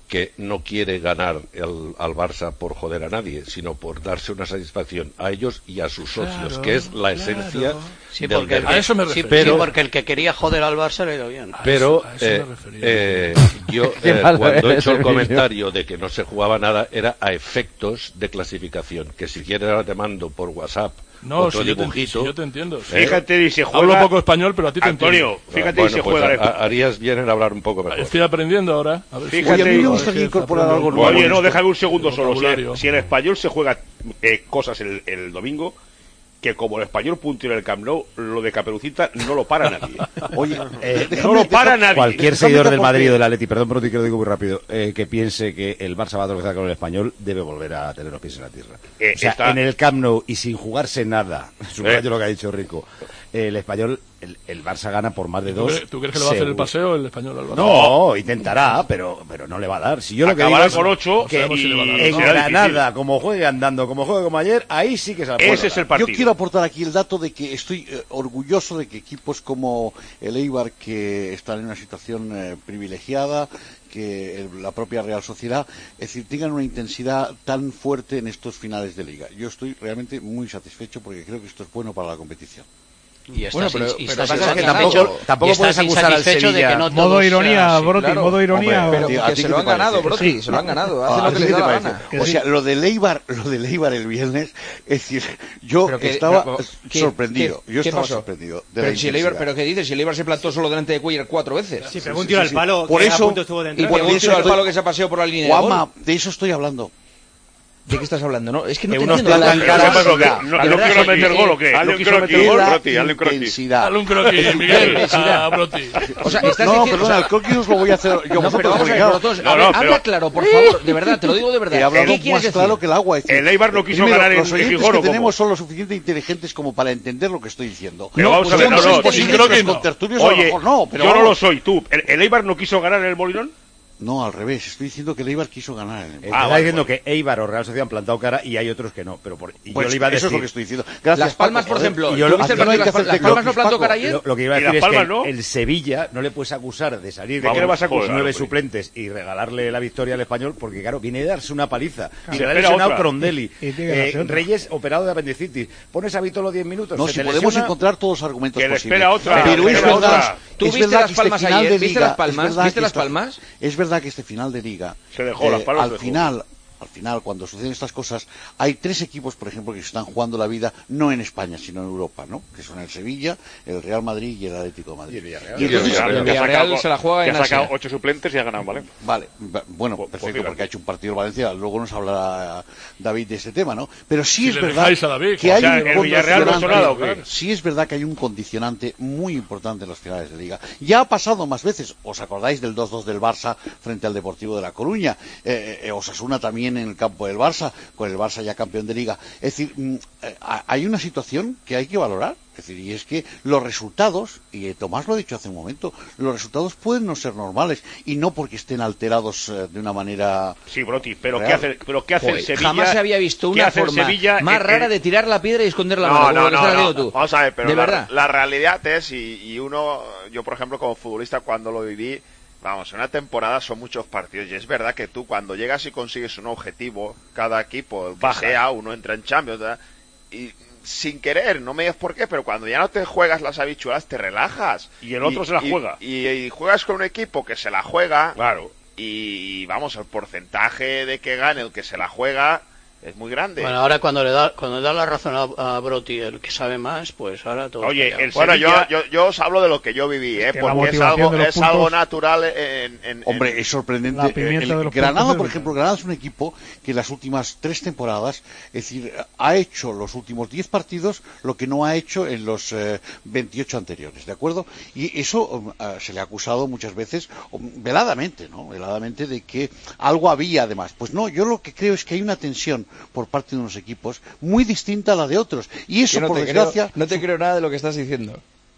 que no quiere ganar el, al Barça por joder a nadie, sino por darse una satisfacción a ellos y a sus socios, Claro, que es la esencia claro. Sí, del porque el derbi. que- sí, pero, sí, porque el que quería joder al Barça le ha ido bien. pero A eso- a eso eh, me refería. eh, yo Qué eh, malo cuando he eres, hecho el Emilio. comentario de que no se jugaba nada era a efectos de clasificación, que si quieres ahora te mando por WhatsApp No, otro si yo, te, dibujito. si yo te entiendo. ¿eh? Fíjate y se juega. Hablo poco español, pero a ti te Antonio, entiendo. fíjate Bueno, y se pues juega. a- a- harías bien en hablar un poco mejor. Estoy aprendiendo ahora. A ver si- Fíjate, Oye, a mí me Oye, gustaría incorporar algo nuevo. Oye, no, Esto. déjame un segundo solo. Si, Vocabulario. si en español se juega eh, cosas el, el domingo, que como el español puntero en el Camp Nou, lo de Caperucita no lo para nadie. Oye, eh, no lo para nadie. Cualquier seguidor del Madrid o del Atleti, perdón, Broti, que lo digo muy rápido, eh, que piense que el Barça va a tropezar con el Español, debe volver a tener los pies en la tierra. Eh, o sea, está- en el Camp Nou y sin jugarse nada, subrayo Eh. lo que ha dicho Rico, eh, el Español, el, el Barça gana por más de ¿Tú dos. crees, tú crees que le va a hacer el seguro. paseo el español al Barça? No, intentará, pero, pero no le va a dar. Si yo lo que Acabará digo es con ocho que y- si le va a dar. en Será Granada, difícil. como juegue andando, como juegue como ayer, ahí sí que se la puede dar. Yo quiero aportar aquí el dato de que estoy eh, orgulloso de que equipos como el Eibar, que están en una situación eh, privilegiada, que el- la propia Real Sociedad, es decir, tengan una intensidad tan fuerte en estos finales de liga. Yo estoy realmente muy satisfecho porque creo que esto es bueno para la competición. Y estás Bueno, pero- ins- y pero estás lo que pasa es que insatisfecho. tampoco- tampoco Y estás puedes acusar al insatisfecho de Sevilla. que no Modo todo ironía, sea así, Broti, claro. modo ironía. Hombre, Pero ¿a que ti se qué lo te han ganado, parece? Broti, Sí. se lo han ganado. ¿A Hacen lo ti que les qué da te la parece? gana. O sea, lo del Eibar, lo del Eibar el viernes, es decir, yo Pero que- estaba pero, ¿qué- sorprendido. qué- yo qué estaba pasó? sorprendido de Pero la si el Eibar, intensidad. pero ¿qué dices? Si el Eibar se plantó solo delante de Cuellar cuatro veces. Sí, pero un tiro al palo Por que a eso- punto estuvo de Y entrar. por de un eso tiro al estoy- palo que se ha paseado por la línea de Juanma, gol. de eso estoy hablando. ¿De qué estás hablando? No, es que no Que te unos entiendo. plantan La- caras- la- ¿Qué pasó? ¿Que la- no- la no verdad quiso es que- meter gol o qué? Hazle ¿No un quiso croquis, meter gol? Broti, hazle un croquis. Intensidad. Dale un croquis, Qué Miguel. intensidad. Ah, Broti. O sea, estás No, diciendo- perdona, o sea, el croquis os lo voy a hacer yo No, pero vosotros, vamos a porque ver, claro, por todos. No, A ver, no, habla pero- claro, por favor. De verdad, te lo digo de verdad. he hablado ¿Qué quieres más decir? claro que el agua. es decir, El Eibar no quiso primero, ganar en- los en oyentes Gijón, ¿o que cómo? tenemos son lo suficiente inteligentes como para entender lo que estoy diciendo. Pero vamos a pues ver, yo no, soy no, inteligente, sin croquis los no. contertulios a lo Oye, mejor no, pero yo no vamos. lo soy, tú. ¿El, el Eibar no quiso ganar en el Molinón? No, al revés. Estoy diciendo que el Eibar quiso ganar. En el... Eh, te Ah, está vale, diciendo vale. que Eibar o Real Sociedad han plantado cara y hay otros que no. Pero por, y Pues yo le iba a eso decir. es lo que estoy diciendo. Gracias, Las Palmas, Paco, por joder. ejemplo. Y yo lo- ¿Tuviste el aquí no hay partido de que Las Palmas? hacerte ¿Las Palmas no croquis, plantó Paco. cara ayer? Lo, lo que iba a ¿Y decir Las es que Palmas el, no? el Sevilla no le puedes acusar de salir de Vamos, que le vas a acusar joder, nueve joder. suplentes y regalarle la victoria al Español, porque claro, viene de darse una paliza. Y Se le ha espera lesionado otra. Crondelli. Y tiene que Eh, darse otra. Reyes operado de apendicitis. Pones a Vitolo diez minutos. No, se si te podemos lesiona. encontrar todos los argumentos Que le posibles. espera otra, Pero que es espera verdad, otra. ¿Tú es viste verdad Las que este Palmas final ayer? de ¿Viste liga- Las es Palmas? verdad ¿Viste que Las esta- Palmas? Es verdad que este final de liga, Se dejó, Las Palmas al se dejó. final, al final, cuando suceden estas cosas, hay tres equipos, por ejemplo, que se están jugando la vida no en España, sino en Europa, ¿no? Que son el Sevilla, el Real Madrid y el Atlético de Madrid. Y el Villarreal. Y entonces- el que ha Villarreal sacado- se la juega que en ha sacado Asia. ocho suplentes y ha ganado en Valencia. Vale, va- bueno, Pues- pues perfecto, fíjate. porque ha hecho un partido en Valencia, luego nos hablará David de este tema, ¿no? Pero sí Si es le verdad dejáis a David, que o hay sea, un ¿el Villarreal no ha hecho nada o qué? condicionante, sí es verdad que hay un condicionante muy importante en las finales de Liga. Ya ha pasado más veces, ¿os acordáis del dos dos del Barça frente al Deportivo de La Coruña? Eh, eh, Osasuna también en el campo del Barça, con el Barça ya campeón de Liga. Es decir, mm, eh, hay una situación que hay que valorar. Es decir, y es que los resultados, y eh, Tomás lo ha dicho hace un momento, los resultados pueden no ser normales y no porque estén alterados eh, de una manera. Sí, Broti, pero real. ¿qué hace, pero ¿qué hace el Joder, Sevilla? jamás se había visto ¿Qué una hace el forma Sevilla más en- rara en- de tirar la piedra y esconder la No, mano. como no, lo que no, estás no. haciendo tú. Vamos a ver, pero de la, verdad. la realidad es, y, y uno, yo por ejemplo como futbolista cuando lo viví, vamos, en una temporada son muchos partidos y es verdad que tú cuando llegas y consigues un objetivo, cada equipo, el que Baja. sea, uno entra en Champions, ¿verdad? Y sin querer, no me digas por qué, pero cuando ya no te juegas las habichuelas te relajas. Y el otro se la y- juega. Y, y juegas con un equipo que se la juega. Claro. Y vamos, el porcentaje de que gane el que se la juega es muy grande. Bueno, ahora cuando le da cuando le da la razón a, a Broti, el que sabe más, pues ahora todo. Oye, callado. el Bueno, Sevilla- yo, yo, yo os hablo de lo que yo viví, ¿eh? que la porque es motivación algo, de los es algo puntos- natural en... en- Hombre, en- es sorprendente. La pimienta El- de los Granada, puntos por es- ejemplo, Granada es un equipo que en las últimas tres temporadas, es decir, ha hecho los últimos diez partidos lo que no ha hecho en los eh, veintiocho anteriores, ¿de acuerdo? Y eso um, ah, se le ha acusado muchas veces, um, veladamente, ¿no? Veladamente de que algo había además. Pues no, yo lo que creo es que hay una tensión por parte de unos equipos muy distinta a la de otros. Y eso, Que no, por te desgracia... creo, no te creo nada de lo que estás diciendo.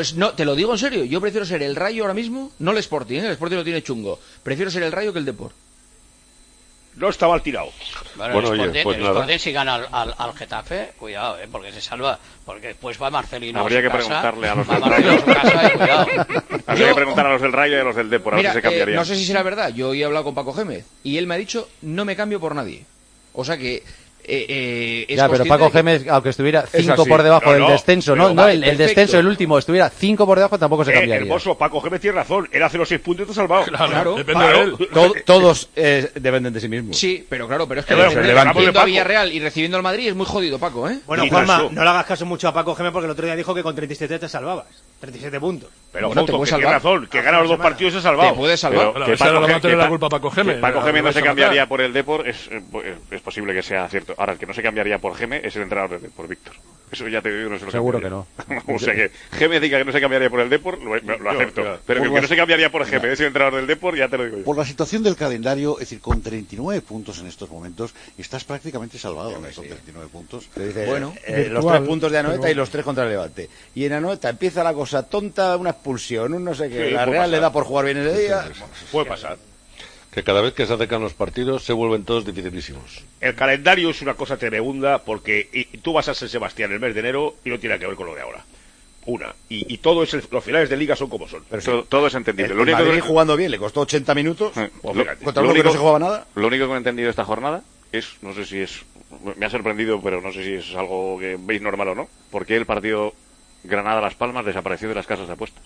Pues no, te lo digo en serio, yo prefiero ser el Rayo ahora mismo, no el Sporting, ¿eh? El Sporting lo tiene chungo. Prefiero ser el Rayo que el Depor. No está mal tirado. Bueno, Bueno, el oye, Sporting, pues el nada. Sporting si gana al, al, al Getafe, cuidado, ¿eh? Porque se salva. Porque después va Marcelino Habría a su que casa, preguntarle a los va del Marcelino a su casa y cuidado. Habría Yo- que preguntar a los del Rayo y a los del Depor, a ver Mira, si se eh, cambiarían. no sé si será verdad, yo hoy he hablado con Paco Gémez y él me ha dicho no me cambio por nadie. O sea que Eh, eh, es ya, pero Paco consciente de que- Gémez, aunque estuviera cinco así. por debajo No, del no, descenso, no, pero no, vale, el, el perfecto. descenso, el último, estuviera cinco por debajo, tampoco se Eh, cambiaría. hermoso, Paco Gémez tiene razón. Él hace los seis puntos y te ha salvado. Claro, depende Claro. de él. To- todos eh, dependen de sí mismos. Sí, pero claro, pero es que Pero, defender pero hagámosle recibiendo a Paco. Villarreal y recibiendo al Madrid es muy jodido, Paco, ¿eh? Bueno, Ni Juanma, eso. no le hagas caso mucho a Paco Gémez porque el otro día dijo que con treinta y siete te salvabas. treinta y siete puntos. Pero Bueno, Fausto, te puedes que tiene salvar. razón, que gana los dos partidos y se ha salvado. Te puedes salvar. Pero Bueno, que a ver si ahora Paco le va a Gé- tener que la Pa- culpa a Paco que Gémez. Paco Lo Gémez no vais se a matar. cambiaría por el Depor, es, eh, es posible que sea cierto. Ahora, el que no se cambiaría por Gémez es el entrenador del Depor, Víctor. Eso ya te digo, no se lo Seguro que cambiaría. O sea que Gémez diga que no se cambiaría por el Depor, lo, lo acepto. claro. Pero Por que las- no se cambiaría por Gémez, es el entrenador del Depor, ya te lo digo yo. Por la situación del calendario, es decir, con treinta y nueve puntos en estos momentos, estás prácticamente salvado, ¿no? Con treinta y nueve puntos. Te dice, Bueno, eh, los virtual, tres puntos de Anoeta pero- y los tres contra el Levante. Y en Anoeta empieza la cosa tonta, una expulsión, un no sé qué. Sí, la puede Real le pasar. da por jugar bien ese día. Puede pasar. Que cada vez que se acercan los partidos se vuelven todos dificilísimos. El calendario es una cosa tremenda porque y, y tú vas a San Sebastián el mes de enero y no tiene que ver con lo de ahora. Una. Y, y todo es el- los finales de liga son como son. Pero Todo, todo es entendible. El, Lo único Madrid que- jugando bien, le costó ochenta minutos. Eh, Pues lo- fíjate. Contra lo uno que único- no se jugaba nada. Lo único que me he entendido esta jornada es, no sé si es, me ha sorprendido, pero no sé si es algo que veis normal o no, porque el partido Granada-Las Palmas desapareció de las casas de apuestas.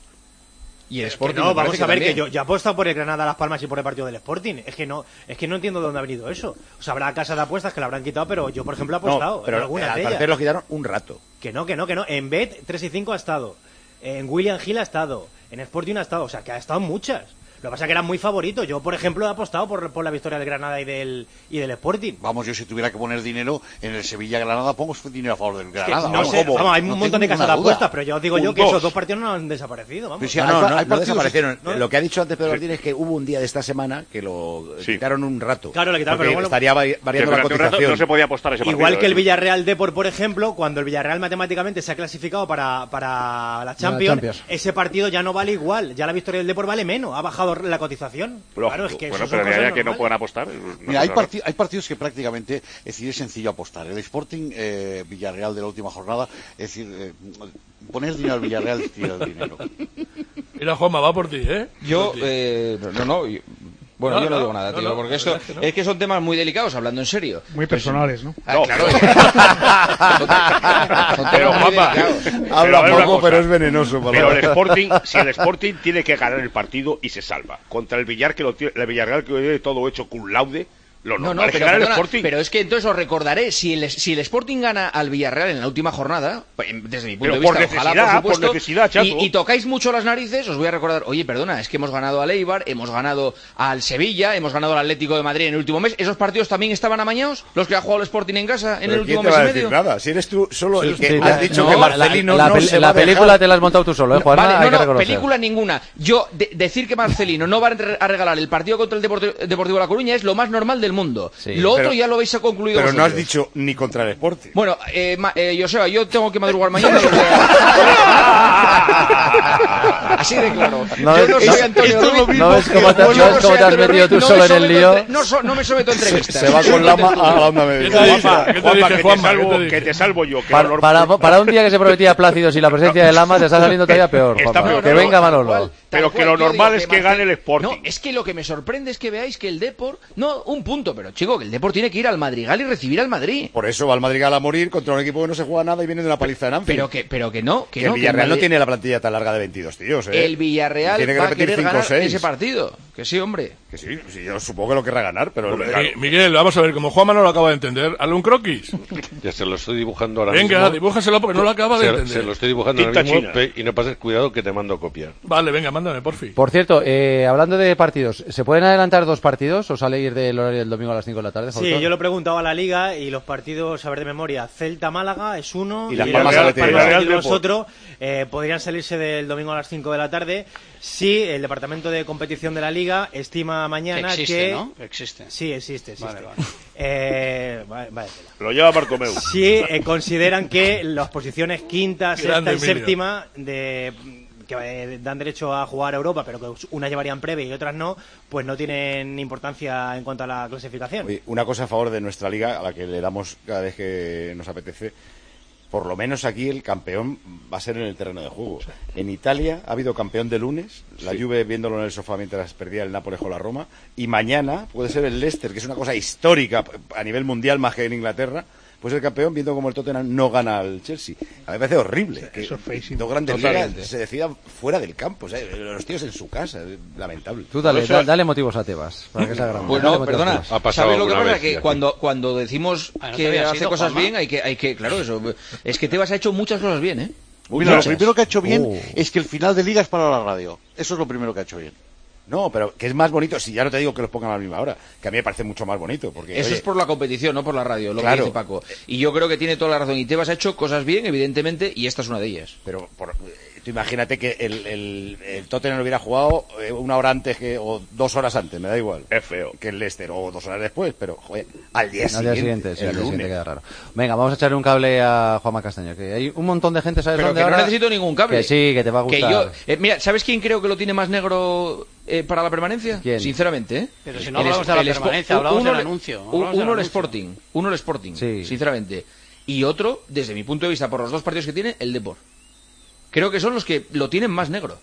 Y el Que Sporting no, me vamos parece a ver que también. yo, yo apuesto por el Granada Las Palmas y por el partido del Sporting. Es que no, es que no entiendo de dónde ha venido eso. O sea, habrá casas de apuestas que la habrán quitado, pero yo, por ejemplo, he apostado No, pero en algunas al de parecer ellas. lo quitaron un rato. Que no, que no, que no. En Bet tres y cinco ha estado. En William Hill ha estado. En Sporting ha estado. O sea, que ha estado en muchas. Lo que pasa es que eran muy favoritos. Yo, por ejemplo, he apostado por, por la victoria del Granada y del, y del Sporting. vamos, yo si tuviera que poner dinero en el Sevilla-Granada, pongo dinero a favor del Es que Granada. no vamos, sé, ¿cómo? vamos, hay un No montón tengo de casas de ninguna duda. apuestas, pero yo os digo Un yo que dos. esos dos partidos no han desaparecido. Vamos. Pero sí, No, hay no, pa- no, hay no partidos- desaparecieron. no. Lo que ha dicho antes Pedro Martínez es que hubo un día de esta semana que lo Sí. quitaron un rato. Claro, le quitaron, porque pero bueno, estaría va- Que variando la durante un rato cotización. no se podía apostar ese partido. Igual que el ¿eh? Villarreal Depor, por ejemplo, cuando el Villarreal matemáticamente se ha clasificado para, para la Champions, Champions. ese partido ya no vale igual. Ya la victoria del Depor vale menos. Ha bajado la cotización. Lógico. Claro, es que Bueno, eso pero son de ahí cosas a que no normales. puedan apostar. es una Mira, hay, cosa rara. parti- hay partidos que prácticamente, es decir, es sencillo apostar. El Sporting eh, Villarreal de la última jornada, es decir, eh, poner dinero al Villarreal, tirar el dinero. Mira, Juanma, va por ti, ¿eh? Yo, Por ti. eh, no, no, yo- bueno, No, yo no, no, digo nada, no, tío, no, porque la esto verdad es que no. es que son temas muy delicados, hablando en serio. Muy personales, ¿no? Ah, No, claro. Pero Son temas muy Juanma, delicados. pero Habla a ver una poco, cosa. pero es venenoso. para Pero la- el Sporting, si el Sporting tiene que ganar el partido y se salva contra el Villar que lo tiene, el Villarreal que lo tiene todo hecho cum laude, lo No, normal no, es que pero, gane el perdona, Sporting. pero es que entonces os recordaré, si el, si el Sporting gana al Villarreal en la última jornada, pues, desde mi punto Pero de por vista, ojalá, necesidad, por supuesto, por necesidad, chato. y, y tocáis mucho las narices, os voy a recordar, oye, perdona, es que hemos ganado al Eibar, hemos ganado al Sevilla, hemos ganado al Atlético de Madrid en el último mes, ¿esos partidos también estaban amañados? ¿Los que ha jugado el Sporting en casa en ¿Pero el último quién te mes va y a decir medio? nada? Si eres tú solo el que Sí, has la- dicho no, que la- Marcelino la, no peli- se la va a dejar. película te la has montado tú solo, ¿eh, Juanma? Vale, Hay no, que no, reconocer. película ninguna. Yo, de- decir que Marcelino no va a re- a regalar el partido contra el Deportivo, Deportivo La Coruña es lo más normal del mundo. Sí, lo otro pero- ya lo habéis concluido Pero no has vosotros. dicho ni contra el Sporting. Bueno, eh, ma- eh, Joseba, yo tengo que madrugar mañana. Así de claro. No yo ves- no soy no- Antonio esto es lo Ruiz. mismo ¿No ves cómo te- yo no ves cómo soy te has Antonio metido Ruiz, tú no solo me en el someto lío? entre- No, so- no me someto a entrevistas. Se va con lama a la onda media. ¿Qué te dije? Juanma, ¿Qué te Juanma, dije, que te Juanma? ¿Qué salvo, te dije? que te salvo yo. Que Para, lo- para, para un día que se prometía Plácido sin la presencia de Lama, te está saliendo todavía peor, Está Juanma. peor, Que no, venga tal Manolo. cual. Pero Tal que cual, lo yo normal digo es que Marcel- gane el Sporting. No, es que lo que me sorprende es que veáis que el Depor, no, un punto, pero chico, que el Depor tiene que ir al Madrigal y recibir al Madrid. Por eso va al Madrigal a morir contra un equipo que no se juega nada y viene de una paliza en Anfield. Pero que, pero que no, que, Que no. el que Villarreal no Madrid- tiene la plantilla tan larga de veintidós tíos, ¿eh? El Villarreal Tiene que va a repetir querer cinco o ganar seis. ese partido. Que sí, hombre. Que sí, sí, yo supongo que lo querrá ganar, pero... Mi- Miguel, vamos a ver, como Juanma no lo acaba de entender, hazle un croquis. Ya se lo estoy dibujando ahora Venga, mismo. dibújaselo porque no lo acaba de Se, entender. se lo estoy dibujando ahora Tinta mismo china. pe- y no pases cuidado que te mando copia. Vale, venga, mándame, porfi. Por cierto, eh, hablando de partidos, ¿se pueden adelantar dos partidos o sale ir del horario del domingo a las cinco de la tarde? Sí, Fausto? yo lo he preguntado a la Liga y los partidos, a ver de memoria, Celta-Málaga es uno Y Las el Palmas Real- Athletic. Palmas Real Athletic es Depor. otro. Eh, podrían salirse del domingo a las cinco de la tarde si el Departamento de Competición de la Liga estima mañana Existe, que... ¿no? Existe. Sí, existe, existe. Vale, vale. Eh, vaya- vaya tela. Lo lleva Bartomeu. Sí, eh, consideran que las posiciones quinta, sexta Grande, y Emilio. séptima de que eh, dan derecho a jugar a Europa, pero que unas llevarían previa y otras no, pues no tienen importancia en cuanto a la clasificación. Oye, una cosa a favor de nuestra liga, a la que le damos cada vez que nos apetece. por lo menos aquí el campeón va a ser en el terreno de juego. En Italia ha habido campeón de lunes, la Sí. Juve viéndolo en el sofá mientras perdía el Nápoles con la Roma, y mañana puede ser el Leicester, que es una cosa histórica a nivel mundial más que en Inglaterra, pues el campeón viendo como el Tottenham no gana al Chelsea. A mí me parece horrible que dos grandes Totalmente. ligas se decidan fuera del campo, o sea, los tíos en su casa, es lamentable. Tú dale, Por eso- da- dale motivos a Tebas, para que sea grande. Pues Dale no, motivos perdona, a Tebas. ¿sabes lo que pasa? Que cuando, cuando decimos Ah, ¿no te que había hace sido, cosas Juanma? bien, hay que, hay que, claro, eso, es que Tebas ha hecho muchas cosas bien, ¿eh? Mira, lo Muchas. primero que ha hecho bien Oh. es que el final de liga es para la radio. Eso es lo primero que ha hecho bien. No, pero que es más bonito, si ya no te digo que los pongan a la misma hora, que a mí me parece mucho más bonito. Porque, Eso oye, es por la competición, no por la radio, lo Claro. que dice Paco. Y yo creo que tiene toda la razón. Y Tebas ha hecho cosas bien, evidentemente, y esta es una de ellas. Pero por, tú imagínate que el, el, el Tottenham hubiera jugado eh, una hora antes que, o dos horas antes, me da igual. Es feo. Que el Leicester, o dos horas después, pero joder, al día Al siguiente. día siguiente, sí, el al día lunes. siguiente queda raro. Venga, vamos a echarle un cable a Juanma Castaño, que hay un montón de gente, ¿sabes Pero dónde que no ahora? necesito ningún cable. Que sí, que te va a Que gustar. yo, eh, mira, ¿sabes quién creo que lo tiene más negro eh, para la permanencia? ¿Quién? Sinceramente, ¿eh? Pero si no El hablamos es- de la el Spo- permanencia, hablamos uno del le- anuncio, u- hablamos del Uno el anuncio. Sporting, uno el Sporting, Sí. sinceramente. Y otro, desde mi punto de vista, por los dos partidos que tiene, el Depor. Creo que son los que lo tienen más negro.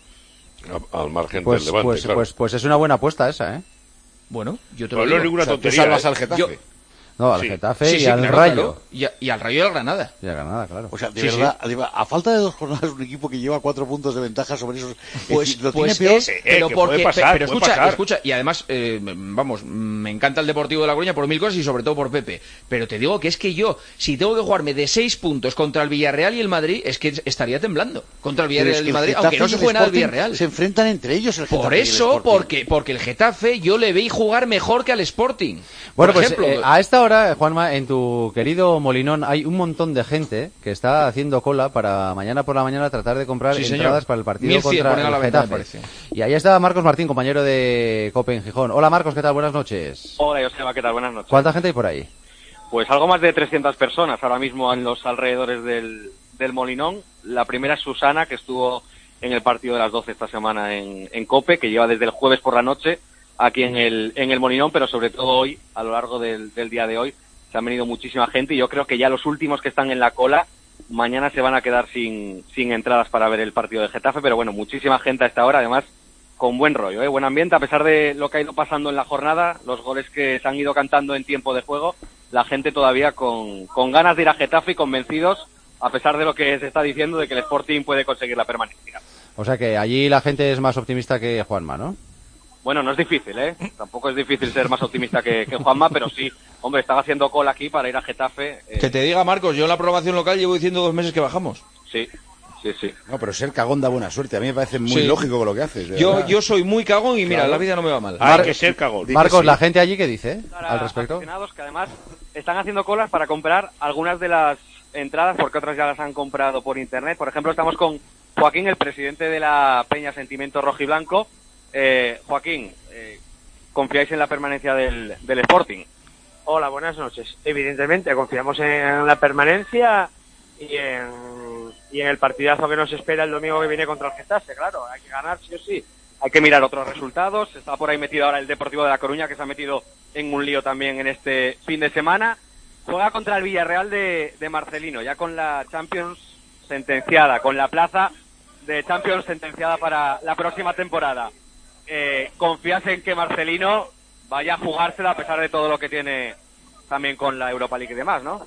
A- al margen Pues, del Levante, pues, claro. pues, pues es una buena apuesta esa, ¿eh? Bueno, yo te Pero lo no digo. es ninguna O sea, tú tontería, salvas ¿eh? al Getafe. Yo- No, al Sí. Getafe Sí, y sí, al claro, Rayo. claro. Y, a- y al Rayo y al Granada. Y al Granada, claro. O sea, de Sí, verdad, de- a falta de dos jornadas, un equipo que lleva cuatro puntos de ventaja sobre esos. Pues, es decir, lo pues tiene peor. es, pero que porque, puede pasar, pero puede escucha, pasar. escucha, y además, eh, vamos, me encanta el Deportivo de La Coruña por mil cosas y sobre todo por Pepe, pero te digo que es que yo, si tengo que jugarme de seis puntos contra el Villarreal y el Madrid, es que estaría temblando contra el Pero Villarreal es y que el el Madrid, Getafe aunque no y se el juegue nada el Sporting Villarreal. Se enfrentan entre ellos el Por Getafe y el eso, Sporting. porque, porque el Getafe yo le vi jugar mejor que al Sporting. Bueno, por pues ejemplo, eh, a esta hora, Juanma, en tu querido Molinón hay un montón de gente que está haciendo cola para mañana por la mañana tratar de comprar Sí, señor. entradas para el partido mil cien contra ponen a la el venta, me Getafe. parece. Y ahí está Marcos Martín, compañero de Cope en Gijón. Hola Marcos, ¿qué tal? Buenas noches. Hola, Joseba, ¿qué tal? Buenas noches. ¿Cuánta gente hay por ahí? Pues algo más de trescientas personas ahora mismo en los alrededores del, del Molinón. La primera es Susana, que estuvo en el partido de las doce esta semana en, en Cope, que lleva desde el jueves por la noche aquí en el, en el Molinón, pero sobre todo hoy, a lo largo del, del día de hoy, se han venido muchísima gente y yo creo que ya los últimos que están en la cola mañana se van a quedar sin, sin entradas para ver el partido de Getafe, pero bueno, muchísima gente a esta hora, además con buen rollo, ¿eh? Buen ambiente, a pesar de lo que ha ido pasando en la jornada, los goles que se han ido cantando en tiempo de juego, la gente todavía con, con ganas de ir a Getafe y convencidos, a pesar de lo que se está diciendo de que el Sporting puede conseguir la permanencia. O sea que allí la gente es más optimista que Juanma, ¿no? Bueno, no es difícil, ¿eh? Tampoco es difícil ser más optimista que, que Juanma, pero sí, hombre, estaba haciendo cola aquí para ir a Getafe. eh, Que te diga, Marcos, yo en la programación local llevo diciendo dos meses que bajamos. Sí, sí, sí. No, pero ser cagón da buena suerte. A mí me parece muy Sí. lógico con lo que haces. de Yo, verdad. yo soy muy cagón y mira, Claro. la vida no me va mal. Hay Mar- que ser cagón. Di- Marcos, sí. la gente allí, ¿qué dice eh, Para al respecto? aficionados que además están haciendo colas para comprar algunas de las entradas porque otras ya las han comprado por internet. Por ejemplo, estamos con Joaquín, el presidente de la Peña Sentimiento Rojiblanco. Eh, Joaquín, eh, ¿confiáis en la permanencia del, del Sporting? Hola, buenas noches. Evidentemente, confiamos en la permanencia y en, y en el partidazo que nos espera el domingo que viene contra el Getafe. Claro, hay que ganar sí o sí. Hay que mirar otros resultados. Está por ahí metido ahora el Deportivo de La Coruña, que se ha metido en un lío también en este fin de semana. Juega contra el Villarreal de, de Marcelino, ya con la Champions sentenciada, con la plaza de Champions sentenciada para la próxima temporada. Eh, ¿Confías en que Marcelino vaya a jugársela a pesar de todo lo que tiene también con la Europa League y demás, no?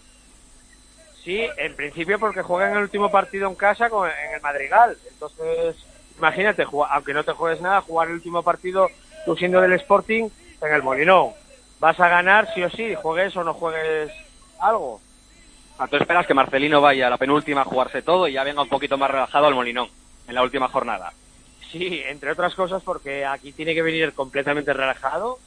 Sí, en principio porque juega en el último partido en casa con, en el Madrigal. Entonces, imagínate, jugar, aunque no te juegues nada, jugar el último partido tú siendo del Sporting en el Molinón. Vas a ganar sí o sí, juegues o no juegues algo. Ah, ¿tú esperas que Marcelino vaya a la penúltima a jugarse todo y ya venga un poquito más relajado al Molinón en la última jornada? Sí, entre otras cosas porque aquí tiene que venir completamente relajado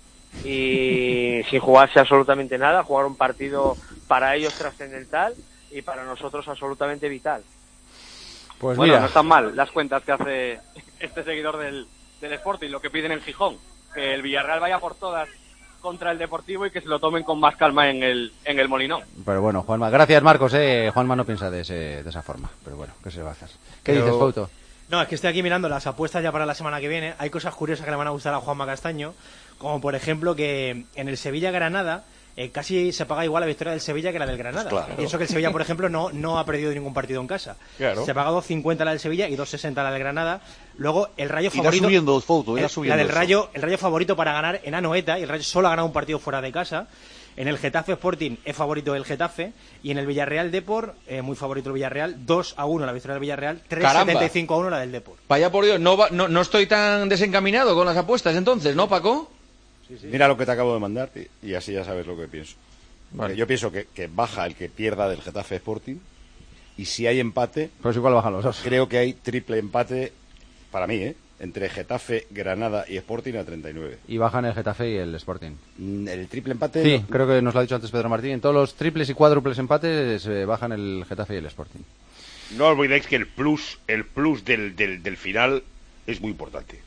y sin jugarse absolutamente nada, jugar un partido para ellos trascendental y para nosotros absolutamente vital. Pues bueno, mira, no están mal las cuentas que hace este seguidor del, del Sporting, lo que piden en Gijón, que el Villarreal vaya por todas contra el Deportivo y que se lo tomen con más calma en el, en el Molinón. pero bueno, Juanma, gracias Marcos, eh. Juanma no piensa de, ese, de esa forma, pero bueno, ¿qué se va a hacer? ¿Qué Pero- dices, Fauto? No, es que estoy aquí mirando las apuestas ya para la semana que viene. Hay cosas curiosas que le van a gustar a Juanma Castaño, como por ejemplo que en el Sevilla-Granada eh, casi se paga igual la victoria del Sevilla que la del Granada. Claro. Y eso que el Sevilla, por ejemplo, no, no ha perdido ningún partido en casa. Claro. Se paga dos cincuenta la del Sevilla y dos sesenta la del Granada. Luego el Rayo Irá favorito. subiendo, Fouto, irá el- subiendo la del eso. Rayo, el Rayo favorito para ganar en Anoeta, y el Rayo solo ha ganado un partido fuera de casa. En el Getafe Sporting es favorito el Getafe, y en el Villarreal Depor, eh, muy favorito el Villarreal, dos a uno la victoria del Villarreal, tres setenta y cinco a uno la del Depor. Vaya por Dios, no, va- no, no estoy tan desencaminado con las apuestas entonces, ¿no, Paco? Mira lo que te acabo de mandar y, y así ya sabes lo que pienso. Porque yo pienso que, que baja el que pierda del Getafe Sporting, y si hay empate, pues igual bajan los dos. Creo que hay triple empate para mí, ¿eh? Entre Getafe, Granada y Sporting a treinta y nueve. Y bajan el Getafe y el Sporting. Mm, El triple empate. Sí, no- creo que nos lo ha dicho antes Pedro Martín. En todos los triples y cuádruples empates eh, bajan el Getafe y el Sporting. No olvidéis que el plus, el plus del, del, del final es muy importante.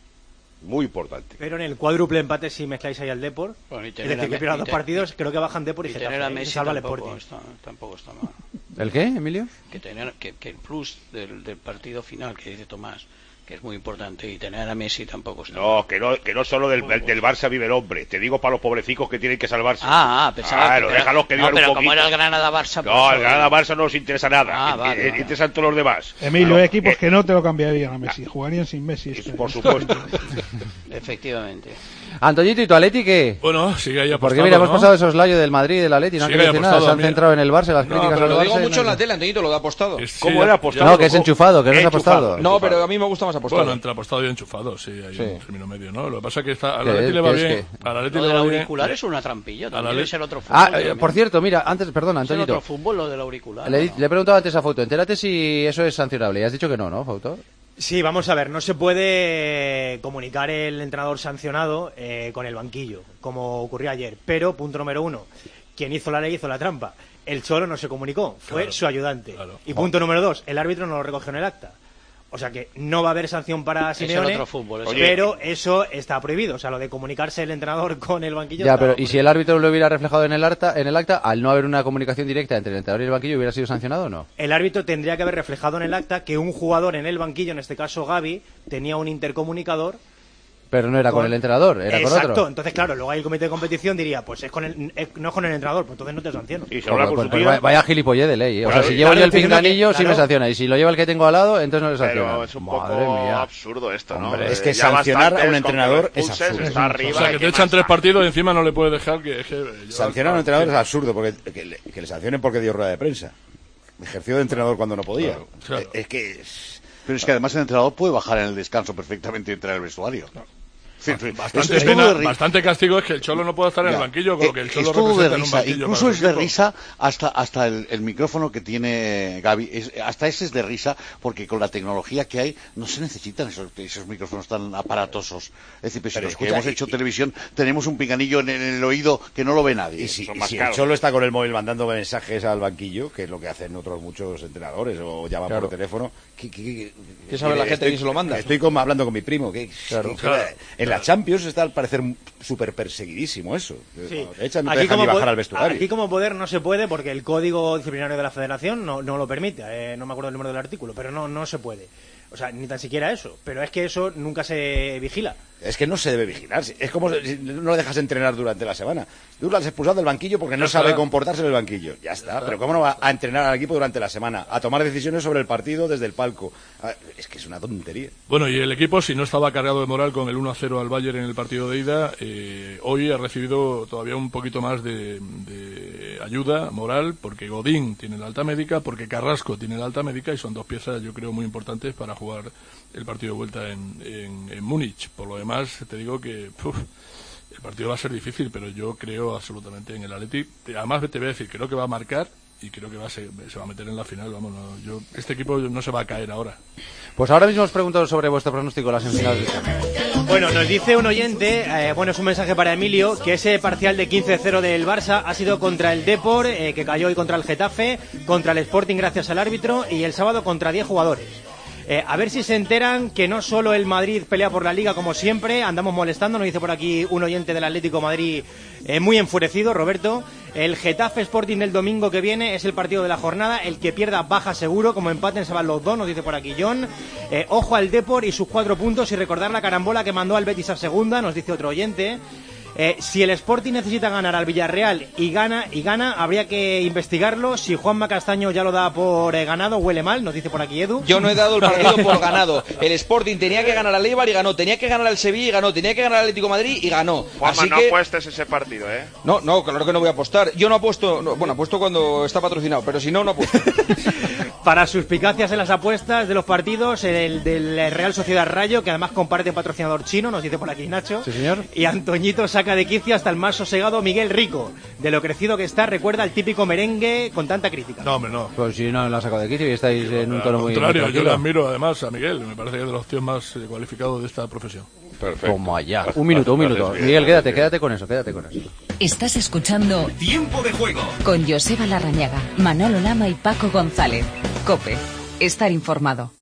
Muy importante. Pero en el cuádruple empate, si mezcláis ahí al Depor, Bueno, y es tener decir, a que Me- pierdan y dos te- partidos, creo que bajan Depor y, Y Getafe. tener a ¿eh? Messi Se salva el tampoco Sporting. está, tampoco está mal. ¿El qué, Emilio? Que, tener, que, que el plus del, del partido final, que dice Tomás, que es muy importante, y tener a Messi tampoco está mal. No, que no, que no solo del, del, del Barça vive el hombre. Te digo para los pobrecicos que tienen que salvarse. Ah, ah, pensaba Claro, que era- déjalos que no, vivan pero un como poquito. era el Granada-Barça, pues No, el eso- Granada-Barça no nos interesa nada. Ah, Eh, vale, eh, vale. interesan todos los demás. Emilio, Claro, hay equipos eh, que no te lo cambiarían a Messi, jugarían sin Messi. este por supuesto. Efectivamente. Antoñito, ¿y tu Atleti qué? Bueno, sigue ahí apostado, Porque mira, hemos ¿no? pasado esos layos del Madrid y del Atleti, no han Sigue querido decir nada, apostado, se han mira. centrado en el Barça, las No, críticas pero al lo Barça. digo y mucho no- en la tele, Antoñito, lo de apostado. ¿Cómo era apostado? No, que es enchufado, que no es Enchufado. apostado. No, pero a mí me gusta más apostado. Bueno, entre apostado y enchufado, sí, hay Sí. un término medio, ¿no? Lo que pasa es que está, al ¿Qué Atleti es? le va ¿Qué es bien. qué? Al Atleti Lo le del va bien. auricular es una trampilla, también Al debe Atleti- ser otro fútbol. Ah, eh, también. por cierto, mira, antes, perdona, Es el Antoñito. otro fútbol, lo del auricular. Le, ¿no? le he preguntado antes a Fauto, entérate si eso es sancionable. Y has dicho que no, ¿no, Fauto? Sí, vamos a ver, no se puede comunicar el entrenador sancionado eh, con el banquillo, como ocurrió ayer. Pero, punto número uno, quien hizo la ley hizo la trampa. El Cholo no se comunicó, fue Claro, su ayudante. claro. Y punto número dos, el árbitro no lo recogió en el acta. O sea que no va a haber sanción para Es el Simeone, otro fútbol, es el pero eso está prohibido. O sea, lo de comunicarse el entrenador con el banquillo. Ya, está pero ¿y prohibido. si el árbitro lo hubiera reflejado en el acta, en el acta, al no haber una comunicación directa entre el entrenador y el banquillo, hubiera sido sancionado o no? El árbitro tendría que haber reflejado en el acta que un jugador en el banquillo, en este caso Gavi, tenía un intercomunicador. Pero no era con, Con- el entrenador, era Exacto, con otro. entonces claro, luego hay el comité de competición diría, pues es con el, es- no es con el entrenador, pues entonces no te sanciono. Y se Joder, habla con pues, su pues tío. vaya- vaya gilipollez de ley. ¿eh? O sea, Claro, si llevo claro, yo el estoy diciendo pinganillo, que- sí me claro. sanciona. Y si lo lleva el que tengo al lado, entonces no le sanciona. Pero es un Madre poco mía. absurdo esto, ¿no? Hombre, es Eh, que ya sancionar a un bastante es con que entrenador lo es expulses, absurdo. Está arriba, O sea, que ¿qué te echan más tres da? partidos y encima no le puedes dejar que... que yo- Sancionar a un entrenador es absurdo, porque que le, que le sancionen porque dio rueda de prensa. Ejerció de entrenador cuando no podía. Claro, claro. Eh, Es que... es- Pero es que además el entrenador puede bajar en el descanso perfectamente y entrar al vestuario. Sí, sí. Bastante, Es- es todo pena- de ri- bastante castigo es que el Cholo no puede estar en Ya. el banquillo con lo que el Eh, Cholo es todo de representa en un risa, banquillo incluso para es su de equipo. risa hasta hasta el, el micrófono que tiene Gaby, es- hasta ese es de risa porque con la tecnología que hay no se necesitan esos, esos micrófonos tan aparatosos. Es decir, pues, si Pero los que escucha, hemos y- hecho y- televisión tenemos un pinganillo en, en el oído que no lo ve nadie. Y si, Son y más si el caros. Cholo está con el móvil mandando mensajes al banquillo, que es lo que hacen otros muchos entrenadores, o llaman Claro. por teléfono, ¿qué, qué- qué- ¿Qué sabe la gente estoy- que se lo manda? Estoy como hablando con mi primo. Que, Claro, que- claro. en la Champions está al parecer súper perseguidísimo eso. Sí. Cuando te echan, no te Aquí dejan como ni bajar po- al vestuario. aquí como poder no se puede porque el código disciplinario de la federación no, no lo permite. Eh, no me acuerdo el número del artículo, pero no, no se puede. O sea, ni tan siquiera eso. Pero es que eso nunca se vigila. Es que no se debe vigilar. Es como si no lo dejas entrenar durante la semana. Tú lo has expulsado del banquillo porque no Ya sabe está. comportarse en el banquillo. Ya está. Pero ¿cómo no va a entrenar al equipo durante la semana? A tomar decisiones sobre el partido desde el palco. Ah, Es que es una tontería. Bueno, y el equipo, si no estaba cargado de moral con el uno a cero al Bayern en el partido de ida, eh, hoy ha recibido todavía un poquito más de, de ayuda moral, porque Godín tiene la alta médica, porque Carrasco tiene la alta médica, y son dos piezas, yo creo, muy importantes para jugar el partido de vuelta en, en, en Múnich. Por lo demás, te digo que uf, el partido va a ser difícil, pero yo creo absolutamente en el Atleti. Además, te voy a decir, creo que va a marcar y creo que va a se, se va a meter en la final. Vamos, no, yo, este equipo no se va a caer ahora. Pues ahora mismo os pregunto sobre vuestro pronóstico de las semifinales. Bueno, nos dice un oyente, eh, bueno, es un mensaje para Emilio, que ese parcial de quince a cero del Barça ha sido contra el Depor, eh, que cayó hoy contra el Getafe, contra el Sporting gracias al árbitro, y el sábado contra diez jugadores. Eh, a ver si se enteran que no solo el Madrid pelea por la Liga como siempre, andamos molestando, nos dice por aquí un oyente del Atlético Madrid eh, muy enfurecido, Roberto. El Getafe Sporting del domingo que viene es el partido de la jornada, el que pierda baja seguro, como empaten se van los dos, nos dice por aquí John. Eh, ojo al Depor y sus cuatro puntos y recordar la carambola que mandó al Betis a segunda, nos dice otro oyente. Eh, si el Sporting necesita ganar al Villarreal y gana, y gana, habría que investigarlo. Si Juanma Castaño ya lo da por eh, ganado, huele mal, nos dice por aquí Edu. Yo no he dado el partido por ganado. El Sporting tenía que ganar al Eibar y ganó, tenía que ganar al Sevilla y ganó, tenía que ganar al Atlético de Madrid y ganó. Juanma, Así no que... apuestes ese partido, ¿eh? No, no, claro que no voy a apostar. Yo no apuesto, no, bueno, apuesto cuando está patrocinado, pero si no, no apuesto. Para suspicacias en las apuestas de los partidos, el del Real Sociedad Rayo, que además comparte un patrocinador chino, nos dice por aquí Nacho. Sí, señor. Y Antoñito saca de quicio hasta el más sosegado Miguel Rico. De lo crecido que está, recuerda al típico merengue con tanta crítica. No, hombre, no. Pues si no la saco de quicio y estáis en un tono muy... Al contrario, muy yo le tranquilo. admiro además a Miguel, me parece que es de los tíos más eh, cualificados de esta profesión. Perfecto. Como allá. Un minuto, un minuto. Miguel, quédate, quédate con eso, quédate con eso. Estás escuchando Tiempo de Juego con Joseba Larrañaga, Manolo Lama y Paco González. COPE. Estar informado.